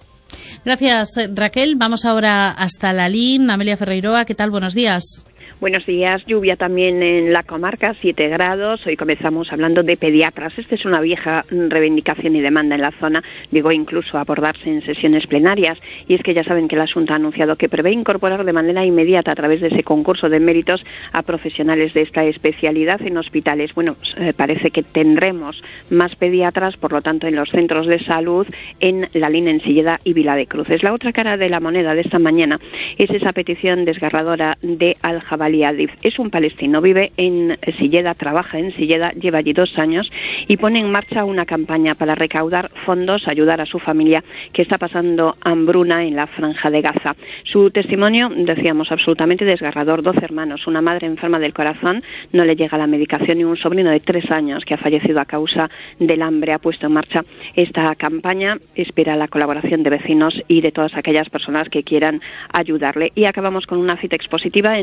Gracias, Raquel. Vamos ahora hasta Lalín. Amelia Ferreiroa, ¿qué tal? Buenos días. Buenos días. Lluvia también en la comarca, 7 grados. Hoy comenzamos hablando de pediatras. Esta es una vieja reivindicación y demanda en la zona. Llegó incluso a abordarse en sesiones plenarias. Y es que ya saben que la Xunta ha anunciado que prevé incorporar de manera inmediata a través de ese concurso de méritos a profesionales de esta especialidad en hospitales. Bueno, parece que tendremos más pediatras, por lo tanto, en los centros de salud en Lalín, en Silleda y Vila de Cruces. La otra cara de la moneda de esta mañana es esa petición desgarradora de Al-Jabali Adif. Es un palestino, vive en Silleda, trabaja en Silleda, lleva allí 2 años y pone en marcha una campaña para recaudar fondos, ayudar a su familia que está pasando hambruna en la franja de Gaza. Su testimonio, decíamos, absolutamente desgarrador. 12 hermanos, una madre enferma del corazón, no le llega la medicación y un sobrino de 3 años que ha fallecido a causa del hambre. Ha puesto en marcha esta campaña, espera la colaboración de vecinos y de todas aquellas personas que quieran ayudarle. Y acabamos con una cita expositiva en la Plaza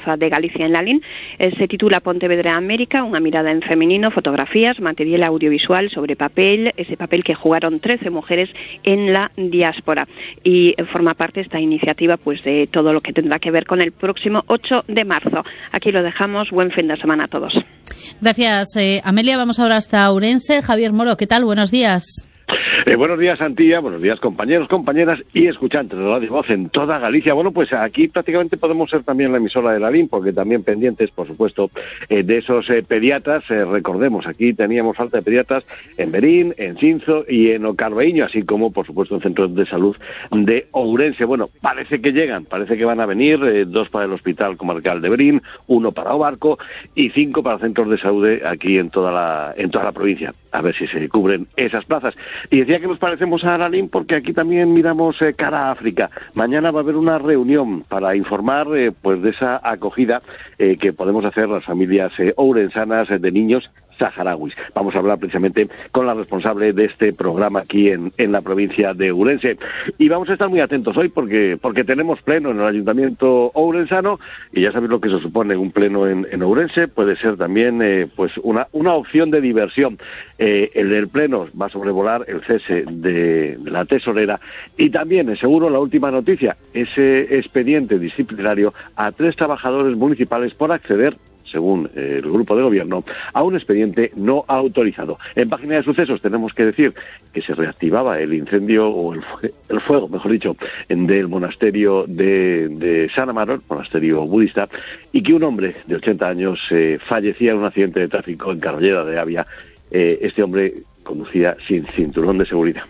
Praza de Galicia en Lalín. Se titula Pontevedra América, una mirada en femenino, fotografías, material audiovisual sobre papel, ese papel que jugaron 13 mujeres en la diáspora. Y forma parte esta iniciativa pues de todo lo que tendrá que ver con el próximo 8 de marzo. Aquí lo dejamos. Buen fin de semana a todos. Gracias, Amelia. Vamos ahora hasta Ourense. Javier Moro, ¿qué tal? Buenos días. Buenos días, Antía, buenos días, compañeros, compañeras y escuchantes de Radio Voz en toda Galicia. Bueno, pues aquí prácticamente podemos ser también la emisora de Lalín, porque también pendientes, por supuesto, de esos pediatras. Recordemos, aquí teníamos falta de pediatras en Verín, en Cinzo y en Ocarveíño, así como, por supuesto, en centros de salud de Ourense. Bueno, parece que llegan, parece que van a venir, 2 para el Hospital Comarcal de Verín, 1 para Obarco y 5 para centros de salud aquí en toda la provincia. A ver si se cubren esas plazas. Y decía que nos parecemos a Lalín porque aquí también miramos cara a África. Mañana va a haber una reunión para informar pues de esa acogida que podemos hacer las familias ourensanas de niños saharauis. Vamos a hablar precisamente con la responsable de este programa aquí en la provincia de Ourense. Y vamos a estar muy atentos hoy porque tenemos pleno en el Ayuntamiento ourensano y ya sabéis lo que se supone un pleno en Ourense. Puede ser también pues una opción de diversión. El del pleno va a sobrevolar el cese de la tesorera y también, seguro, la última noticia, ese expediente disciplinario a 3 trabajadores municipales por acceder, según el grupo de gobierno, a un expediente no autorizado. En página de sucesos tenemos que decir que se reactivaba el incendio, o el fuego, mejor dicho, del monasterio de San Amaro, el monasterio budista, y que un hombre de 80 años fallecía en un accidente de tráfico en Carrolleda de Avia. Este hombre conducía sin cinturón de seguridad.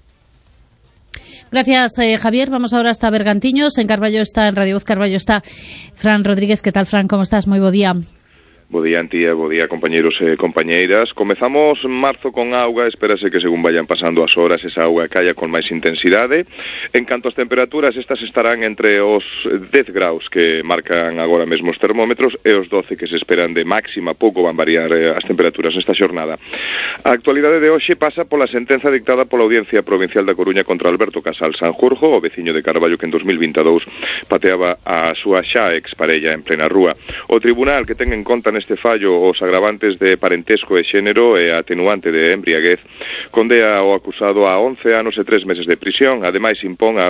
Gracias, Javier. Vamos ahora hasta Bergantiños. En Radio Voz Carballo está Fran Rodríguez. ¿Qué tal, Fran? ¿Cómo estás? Moi bo día. Bo día, Antía, bo día, compañeros e compañeiras. Comezamos marzo con auga, espérase que según vayan pasando as horas esa auga caia con máis intensidade. En canto ás temperaturas, estas estarán entre os 10 graus que marcan agora mesmo os termómetros e os 12 que se esperan de máxima. Pouco van variar as temperaturas nesta xornada. A actualidade de hoxe pasa pola sentenza dictada pola Audiencia Provincial da Coruña contra Alberto Casal Sanjurjo, o veciño de Carballo que en 2022 pateaba a súa xa exparella en plena rúa. O tribunal, que ten en conta neste fallo os agravantes de parentesco e xénero e a atenuante de embriaguez, condea o acusado a 11 anos e 3 meses de prisión. Ademais, impón a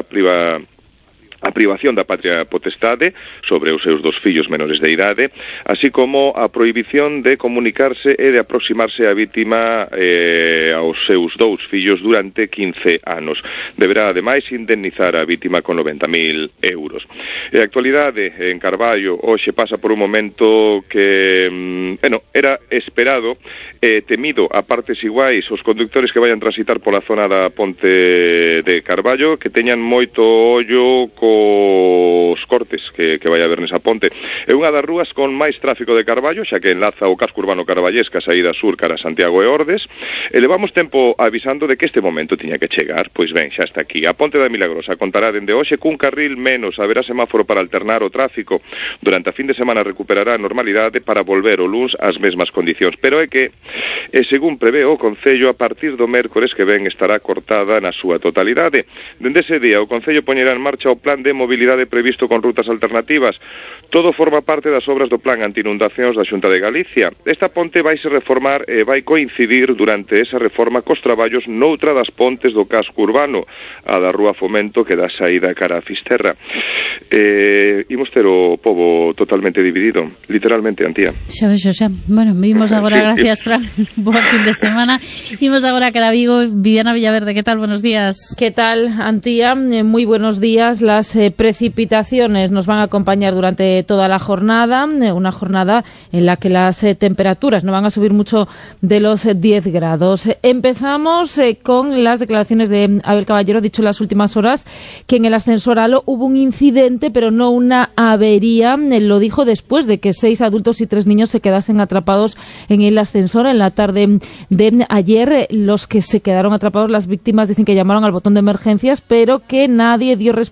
privación da patria potestade sobre os seus 2 fillos menores de idade, así como a prohibición de comunicarse e de aproximarse á vítima aos seus 2 fillos durante 15 anos. Deberá, ademais, indemnizar a vítima con 90.000 euros. E a actualidade en Carballo hoxe pasa por un momento que, era esperado e temido a partes iguais os conductores que vayan transitar pola zona da ponte de Carballo, que teñan moito ollo os cortes que vai haber nesa ponte. É unha das rúas con máis tráfico de Carballo, xa que enlaza o casco urbano carballesca a saída sur cara a Santiago e Ordes, e levamos tempo avisando de que este momento tiña que chegar. Pois ben, xa está aquí. A ponte da Milagrosa contará dende hoxe cun carril menos, haberá semáforo para alternar o tráfico. Durante a fin de semana recuperará a normalidade para volver o luns ás mesmas condicións, pero é que, según prevé o Concello, a partir do mércores que ven estará cortada na súa totalidade. Dende ese día, o Concello poñerá en marcha o plan de mobilidade previsto con rutas alternativas. Todo forma parte das obras do Plan Antinundacións da Xunta de Galicia. Esta ponte vaise reformar e vai coincidir durante esa reforma cos traballos noutra das pontes do casco urbano, a da Rúa Fomento que dá saída cara a Fisterra. Imos ter o pobo totalmente dividido, literalmente, Antía. Xa. Bueno, vimos agora, gracias, Fran. Buen fin de semana. Vimos agora cara a Vigo. Viviana Villaverde, ¿qué tal? Buenos días. ¿Qué tal, Antía? Muy buenos días. Las precipitaciones nos van a acompañar durante toda la jornada, una jornada en la que las temperaturas no van a subir mucho de los 10 grados. Empezamos con las declaraciones de Abel Caballero. Ha dicho en las últimas horas que en el ascensor Halo hubo un incidente, pero no una avería. Lo dijo después de que 6 adultos y 3 niños se quedasen atrapados en el ascensor en la tarde de ayer. Los que se quedaron atrapados, las víctimas, dicen que llamaron al botón de emergencias, pero que nadie dio respuesta hasta que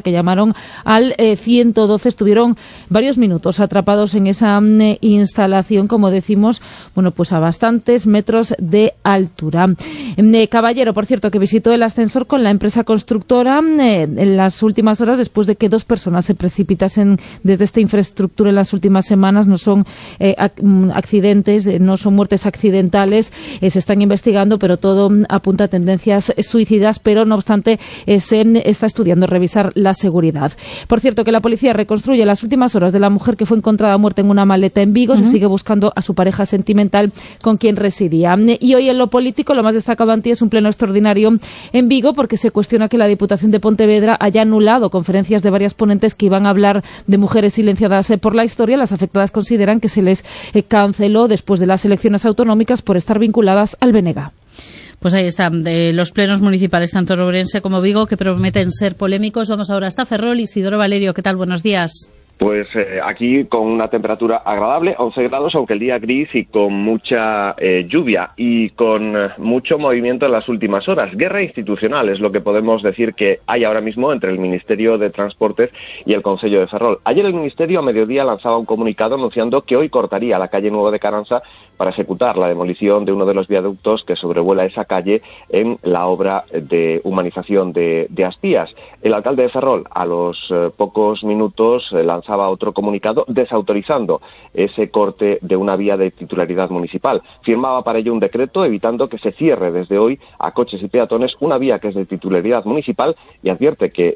que llamaron al 112. Estuvieron varios minutos atrapados en esa instalación, como decimos, bueno, pues a bastantes metros de altura. Caballero, por cierto, que visitó el ascensor con la empresa constructora en las últimas horas, después de que 2 personas se precipitasen desde esta infraestructura en las últimas semanas. No son accidentes, no son muertes accidentales, se están investigando, pero todo apunta a tendencias suicidas, pero no obstante se está estudiando revisar la seguridad. Por cierto, que la policía reconstruye las últimas horas de la mujer que fue encontrada muerta en una maleta en Vigo. Se sigue buscando a su pareja sentimental con quien residía. Y hoy en lo político, lo más destacado, Antía, es un pleno extraordinario en Vigo, porque se cuestiona que la Diputación de Pontevedra haya anulado conferencias de varias ponentes que iban a hablar de mujeres silenciadas por la historia. Las afectadas consideran que se les canceló después de las elecciones autonómicas por estar vinculadas al BNG. Pues ahí están, de los plenos municipales, tanto en Ourense como Vigo, que prometen ser polémicos. Vamos ahora hasta Ferrol. Isidoro Valerio, ¿qué tal? Buenos días. Pues aquí con una temperatura agradable, 11 grados, aunque el día gris y con mucha lluvia y con mucho movimiento en las últimas horas. Guerra institucional es lo que podemos decir que hay ahora mismo entre el Ministerio de Transportes y el Concello de Ferrol. Ayer el Ministerio a mediodía lanzaba un comunicado anunciando que hoy cortaría la calle Nuevo de Caranza para ejecutar la demolición de uno de los viaductos que sobrevuela esa calle en la obra de humanización de Astías. El alcalde de Ferrol a los pocos minutos lanzaba otro comunicado desautorizando ese corte de una vía de titularidad municipal. Firmaba para ello un decreto evitando que se cierre desde hoy a coches y peatones una vía que es de titularidad municipal, y advierte que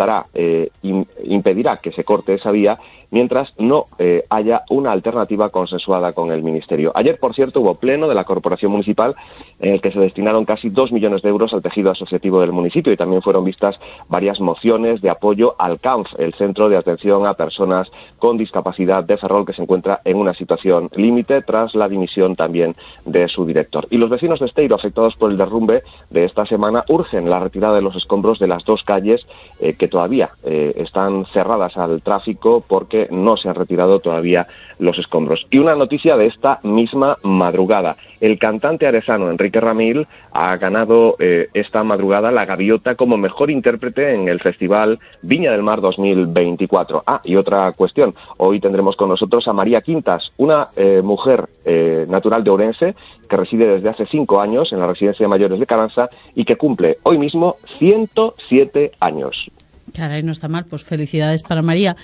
impedirá que se corte esa vía mientras no haya una alternativa consensuada con el Ministerio. Ayer, por cierto, hubo pleno de la Corporación Municipal en el que se destinaron casi 2 millones de euros al tejido asociativo del municipio, y también fueron vistas varias mociones de apoyo al CANF, el Centro de Atención a Personas con Discapacidad de Ferrol, que se encuentra en una situación límite tras la dimisión también de su director. Y los vecinos de Esteiro, afectados por el derrumbe de esta semana, urgen la retirada de los escombros de las 2 calles que todavía están cerradas al tráfico porque no se han retirado todavía los escombros. Y una noticia de esta misma madrugada. El cantante arezano Enrique Ramil ha ganado esta madrugada la Gaviota como mejor intérprete en el Festival Viña del Mar 2024. Y otra cuestión. Hoy tendremos con nosotros a María Quintas, una mujer natural de Ourense que reside desde hace 5 años en la Residencia de Mayores de Caranza y que cumple hoy mismo 107 años. Caray, no está mal, pues felicidades para María.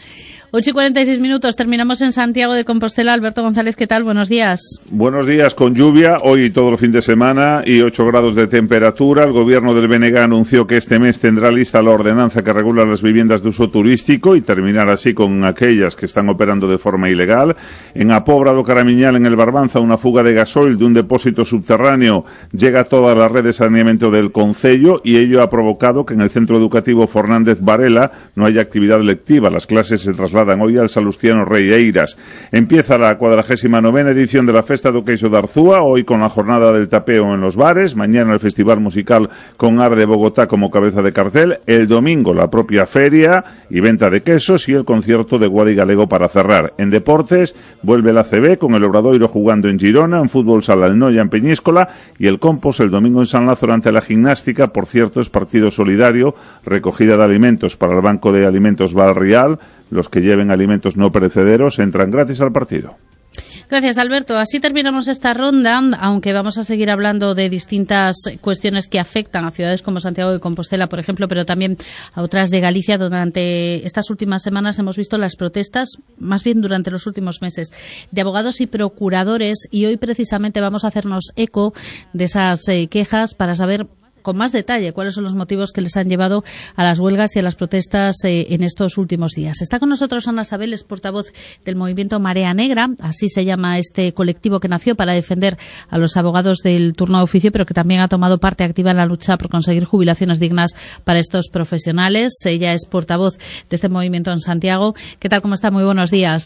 8:46, terminamos en Santiago de Compostela. Alberto González, ¿qué tal? Buenos días. Buenos días, con lluvia, hoy todo el fin de semana y 8 grados de temperatura. El gobierno del BNG anunció que este mes tendrá lista la ordenanza que regula las viviendas de uso turístico y terminar así con aquellas que están operando de forma ilegal. En Apobra do Caramiñal, en el Barbanza, una fuga de gasoil de un depósito subterráneo llega a toda la red de saneamiento del concello, y ello ha provocado que en el centro educativo Fernández Varela no haya actividad lectiva. Las clases se trasladan hoy al Salustiano Rei Eiras. Empieza la 49ª edición de la Festa do Queixo de Arzúa, hoy con la jornada del tapeo en los bares, mañana el festival musical con Ar de Bogotá como cabeza de cartel, el domingo la propia feria y venta de quesos y el concierto de Guadi Galego para cerrar. En deportes vuelve el ACB con el Obradoiro jugando en Girona, en fútbol sala el Noia en Peñíscola y el Compos el domingo en San Lázaro ante la Gimnástica. Por cierto, es partido solidario, recogida de alimentos para el Banco de Alimentos Valrial. Los que lleven alimentos no perecederos entran gratis al partido. Gracias, Alberto. Así terminamos esta ronda, aunque vamos a seguir hablando de distintas cuestiones que afectan a ciudades como Santiago de Compostela, por ejemplo, pero también a otras de Galicia. Durante estas últimas semanas hemos visto las protestas, más bien durante los últimos meses, de abogados y procuradores, y hoy precisamente vamos a hacernos eco de esas quejas para saber con más detalle cuáles son los motivos que les han llevado a las huelgas y a las protestas en estos últimos días. Está con nosotros Ana Sabel, es portavoz del movimiento Marea Negra, así se llama este colectivo que nació para defender a los abogados del turno de oficio, pero que también ha tomado parte activa en la lucha por conseguir jubilaciones dignas para estos profesionales. Ella es portavoz de este movimiento en Santiago. ¿Qué tal? ¿Cómo está? Muy buenos días.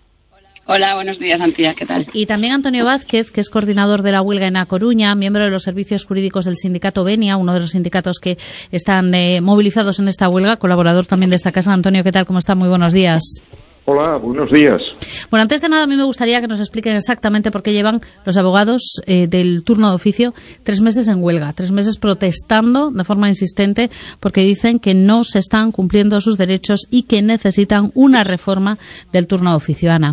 Hola, buenos días, Antía, ¿qué tal? Y también Antonio Vázquez, que es coordinador de la huelga en A Coruña, miembro de los servicios jurídicos del sindicato Venia, uno de los sindicatos que están movilizados en esta huelga, colaborador también de esta casa. Antonio, ¿qué tal? ¿Cómo está? Muy buenos días. Hola, buenos días. Bueno, antes de nada, a mí me gustaría que nos expliquen exactamente por qué llevan los abogados del turno de oficio 3 meses en huelga, 3 meses protestando de forma insistente porque dicen que no se están cumpliendo sus derechos y que necesitan una reforma del turno de oficio. Ana.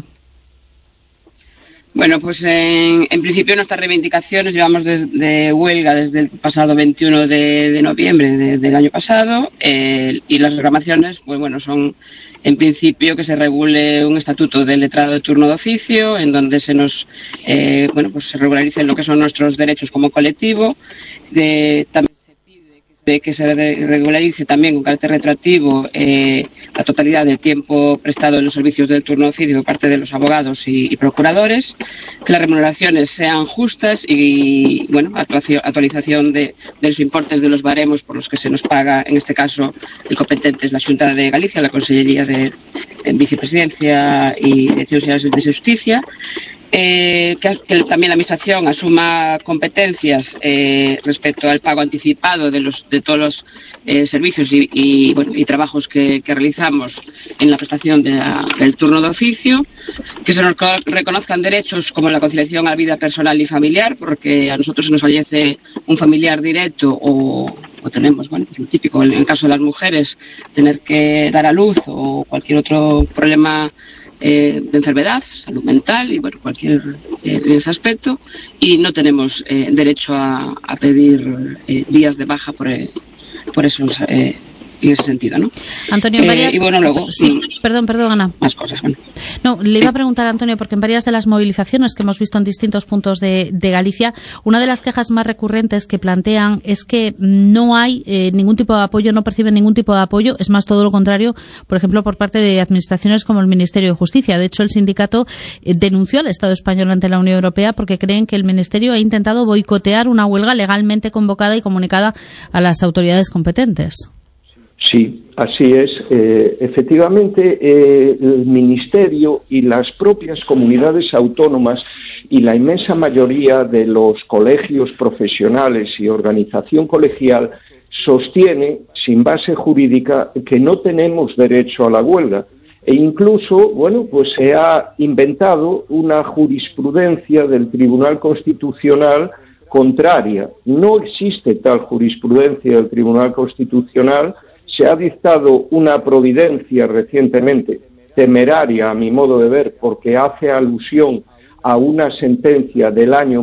Bueno, pues en principio nuestras reivindicaciones llevamos de huelga desde el pasado 21 de noviembre del año pasado y las reclamaciones, pues bueno, son en principio que se regule un estatuto del letrado de turno de oficio en donde se nos pues se regularicen lo que son nuestros derechos como colectivo, también de que se regularice también con carácter retroactivo la totalidad del tiempo prestado en los servicios del turno de oficio por parte de los abogados y procuradores, que las remuneraciones sean justas y bueno, actualización de los importes de los baremos por los que se nos paga, en este caso el competente es la Xunta de Galicia, la Consellería de Vicepresidencia y Dirección de Justicia. Que también la Administración asuma competencias respecto al pago anticipado de todos los servicios y trabajos que realizamos en la prestación del turno de oficio, que se nos reconozcan derechos como la conciliación a la vida personal y familiar, porque a nosotros se nos fallece un familiar directo o tenemos, bueno, pues lo típico, en el caso de las mujeres, tener que dar a luz o cualquier otro problema de enfermedad, salud mental y bueno, cualquier en ese aspecto, y no tenemos derecho a pedir días de baja por esos en ese sentido, ¿no? Antonio, en varias... y bueno, luego... Sí, perdón, Ana. Más cosas, bueno. No, le iba a preguntar a Antonio, porque en varias de las movilizaciones que hemos visto en distintos puntos de Galicia, una de las quejas más recurrentes que plantean es que no hay ningún tipo de apoyo, no perciben ningún tipo de apoyo, es más todo lo contrario, por ejemplo, por parte de administraciones como el Ministerio de Justicia. De hecho, el sindicato denunció al Estado español ante la Unión Europea porque creen que el Ministerio ha intentado boicotear una huelga legalmente convocada y comunicada a las autoridades competentes. Sí, así es. Efectivamente, el Ministerio y las propias comunidades autónomas y la inmensa mayoría de los colegios profesionales y organización colegial sostiene, sin base jurídica, que no tenemos derecho a la huelga. E incluso, bueno, pues se ha inventado una jurisprudencia del Tribunal Constitucional contraria. No existe tal jurisprudencia del Tribunal Constitucional. Se ha dictado una providencia recientemente temeraria, a mi modo de ver, porque hace alusión a una sentencia del año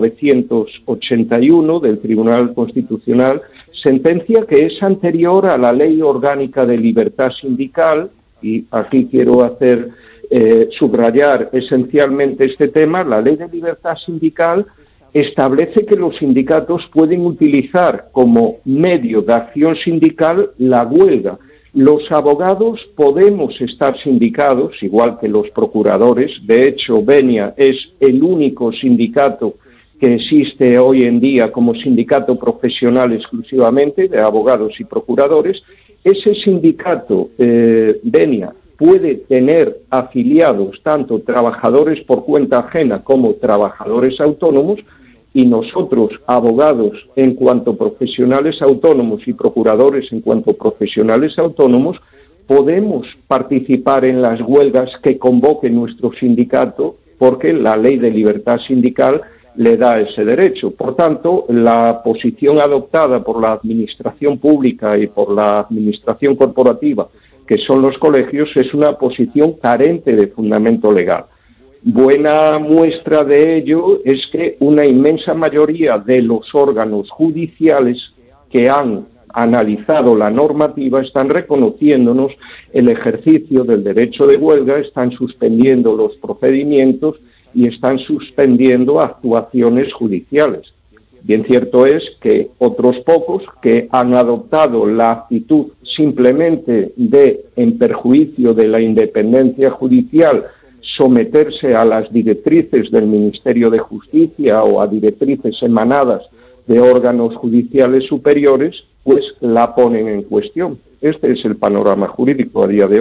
1981 del Tribunal Constitucional, sentencia que es anterior a la Ley Orgánica de Libertad Sindical, y aquí quiero subrayar esencialmente este tema. La Ley de Libertad Sindical establece que los sindicatos pueden utilizar como medio de acción sindical la huelga. Los abogados podemos estar sindicados, igual que los procuradores. De hecho, Benia es el único sindicato que existe hoy en día como sindicato profesional exclusivamente de abogados y procuradores. Ese sindicato, Benia, puede tener afiliados tanto trabajadores por cuenta ajena como trabajadores autónomos, y nosotros, abogados en cuanto profesionales autónomos y procuradores en cuanto profesionales autónomos, podemos participar en las huelgas que convoque nuestro sindicato, porque la Ley de Libertad Sindical le da ese derecho. Por tanto, la posición adoptada por la Administración Pública y por la Administración Corporativa, que son los colegios, es una posición carente de fundamento legal. Buena muestra de ello es que una inmensa mayoría de los órganos judiciales que han analizado la normativa están reconociéndonos el ejercicio del derecho de huelga, están suspendiendo los procedimientos y están suspendiendo actuaciones judiciales. Bien cierto es que otros pocos que han adoptado la actitud simplemente de, en perjuicio de la independencia judicial, someterse a las directrices del Ministerio de Justicia o a directrices emanadas de órganos judiciales superiores, pues la ponen en cuestión. Este es el panorama jurídico a día de hoy.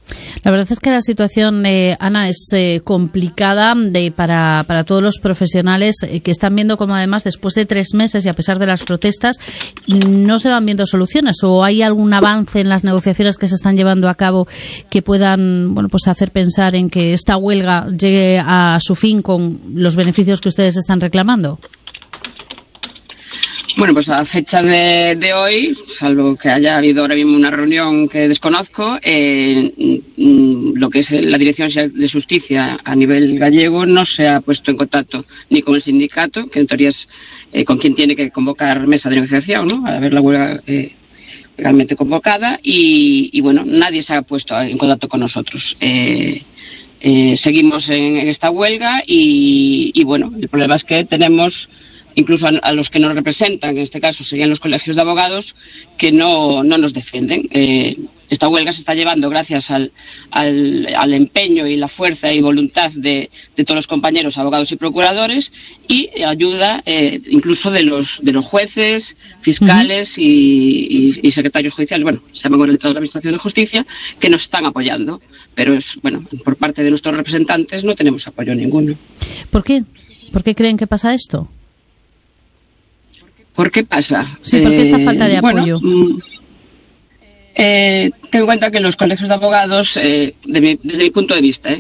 La verdad es que la situación, Ana, es complicada para todos los profesionales que están viendo como además después de 3 meses y a pesar de las protestas no se van viendo soluciones, o hay algún avance en las negociaciones que se están llevando a cabo que puedan, bueno, pues hacer pensar en que esta huelga llegue a su fin con los beneficios que ustedes están reclamando. Bueno, pues a fecha de hoy, salvo que haya habido ahora mismo una reunión que desconozco, lo que es la Dirección de Justicia a nivel gallego no se ha puesto en contacto ni con el sindicato, que en teoría es con quien tiene que convocar mesa de negociación, ¿no? A ver la huelga realmente convocada, y bueno, nadie se ha puesto en contacto con nosotros. Seguimos en esta huelga y bueno, el problema es que tenemos incluso a los que nos representan, en este caso serían los colegios de abogados, que no nos defienden. Esta huelga se está llevando gracias al empeño y la fuerza y voluntad de todos los compañeros abogados y procuradores, y ayuda incluso de los jueces, fiscales y secretarios judiciales, bueno, se llaman ahora letrados de la Administración de Justicia, que nos están apoyando. Pero bueno, por parte de nuestros representantes no tenemos apoyo ninguno. ¿Por qué? ¿Por qué creen que pasa esto? ¿Por qué pasa? Sí, ¿por qué esta falta de apoyo? Ten en cuenta que los colegios de abogados, desde mi punto de vista,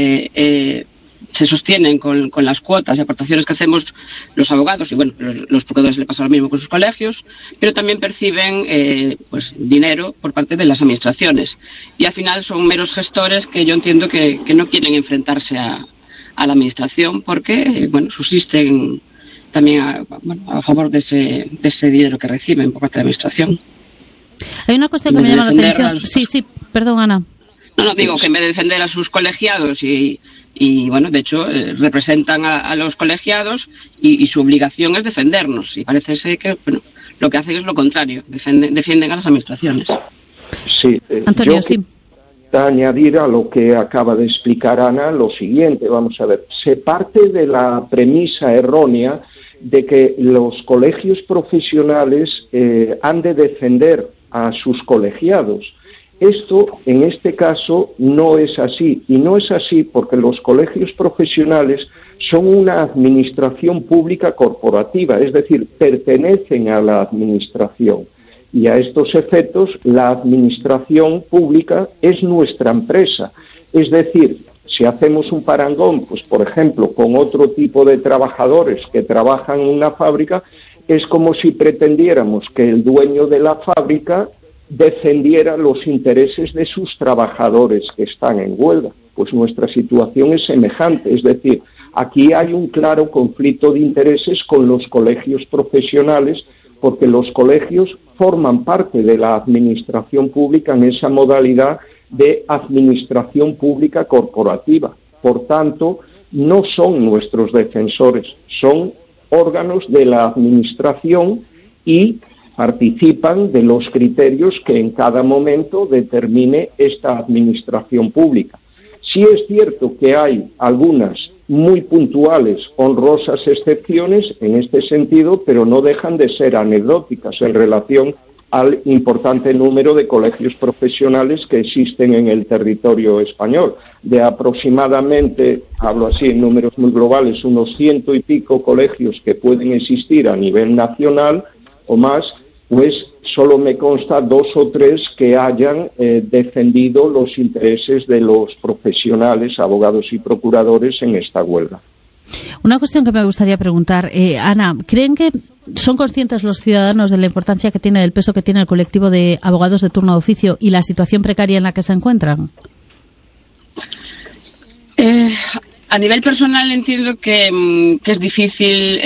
se sostienen con las cuotas y aportaciones que hacemos los abogados, y bueno, los procuradores le pasa lo mismo con sus colegios, pero también perciben pues dinero por parte de las administraciones. Y al final son meros gestores que yo entiendo que no quieren enfrentarse a la administración, porque bueno, subsisten también a favor de ese dinero que reciben por parte de la administración. Hay una cuestión que me llama la atención. Sí, perdón, Ana. No, digo que en vez de defender a sus colegiados y bueno, de hecho, representan a los colegiados y su obligación es defendernos. Y parece ser que bueno, lo que hacen es lo contrario, defienden a las administraciones. Sí, Antonio, sí. Añadir a lo que acaba de explicar Ana lo siguiente, vamos a ver, se parte de la premisa errónea de que los colegios profesionales han de defender a sus colegiados. Esto, en este caso, no es así, y no es así porque los colegios profesionales son una administración pública corporativa, es decir, pertenecen a la administración. Y a estos efectos, la administración pública es nuestra empresa. Es decir, si hacemos un parangón, pues por ejemplo, con otro tipo de trabajadores que trabajan en una fábrica, es como si pretendiéramos que el dueño de la fábrica defendiera los intereses de sus trabajadores que están en huelga. Pues nuestra situación es semejante, es decir, aquí hay un claro conflicto de intereses con los colegios profesionales, porque los colegios forman parte de la administración pública en esa modalidad de administración pública corporativa. Por tanto, no son nuestros defensores, son órganos de la administración y participan de los criterios que en cada momento determine esta administración pública. Sí es cierto que hay algunas muy puntuales, honrosas excepciones en este sentido, pero no dejan de ser anecdóticas en relación al importante número de colegios profesionales que existen en el territorio español. De aproximadamente, hablo así en números muy globales, unos 100 y pico colegios que pueden existir a nivel nacional o más, pues solo me consta 2 o 3 que hayan defendido los intereses de los profesionales, abogados y procuradores en esta huelga. Una cuestión que me gustaría preguntar, Ana, ¿creen que son conscientes los ciudadanos de la importancia que tiene, del peso que tiene el colectivo de abogados de turno de oficio y la situación precaria en la que se encuentran? A nivel personal entiendo que es difícil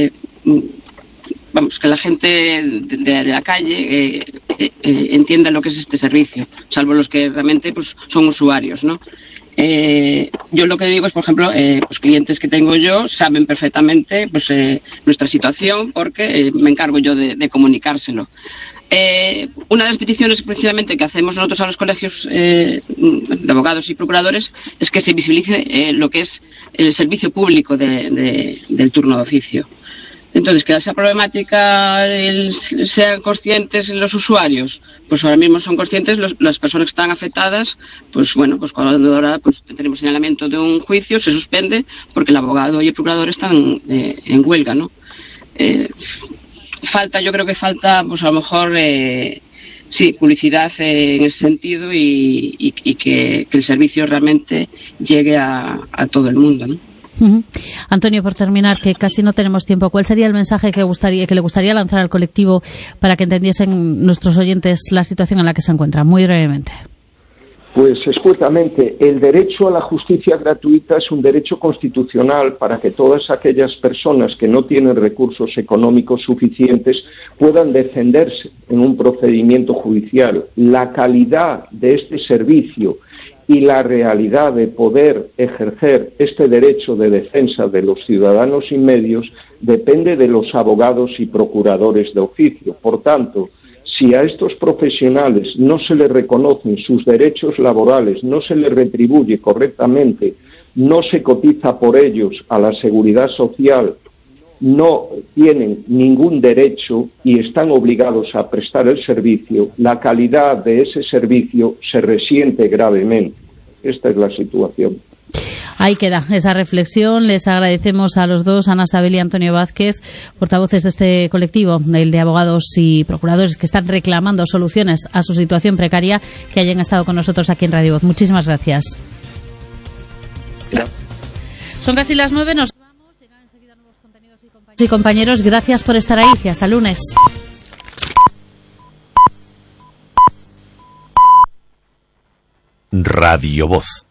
que la gente de la calle entienda lo que es este servicio, salvo los que realmente pues son usuarios, ¿no? Yo lo que digo es, por ejemplo, los clientes que tengo yo saben perfectamente pues nuestra situación, porque me encargo yo de comunicárselo. Una de las peticiones precisamente que hacemos nosotros a los colegios de abogados y procuradores es que se visibilice lo que es el servicio público del turno de oficio. Entonces, que esa problemática sean conscientes los usuarios, pues ahora mismo son conscientes las personas que están afectadas, pues bueno, pues cuando ahora pues tenemos señalamiento de un juicio, se suspende porque el abogado y el procurador están en huelga, ¿no? Yo creo que falta, pues a lo mejor, sí, publicidad en ese sentido y que el servicio realmente llegue a todo el mundo, ¿no? Antonio, por terminar, que casi no tenemos tiempo, ¿cuál sería el mensaje que le gustaría lanzar al colectivo para que entendiesen nuestros oyentes la situación en la que se encuentran? Muy brevemente. Pues escuetamente, el derecho a la justicia gratuita es un derecho constitucional para que todas aquellas personas que no tienen recursos económicos suficientes puedan defenderse en un procedimiento judicial. La calidad de este servicio y la realidad de poder ejercer este derecho de defensa de los ciudadanos sin medios depende de los abogados y procuradores de oficio. Por tanto, si a estos profesionales no se les reconocen sus derechos laborales, no se les retribuye correctamente, no se cotiza por ellos a la seguridad social, no tienen ningún derecho y están obligados a prestar el servicio, la calidad de ese servicio se resiente gravemente. Esta es la situación. Ahí queda esa reflexión. Les agradecemos a los dos, Ana Sabel y Antonio Vázquez, portavoces de este colectivo, el de abogados y procuradores que están reclamando soluciones a su situación precaria, que hayan estado con nosotros aquí en Radio Voz. Muchísimas gracias. Son casi las 9, nos vamos. Llegan enseguida nuevos contenidos y compañeros, gracias por estar ahí y hasta el lunes. Radio Voz.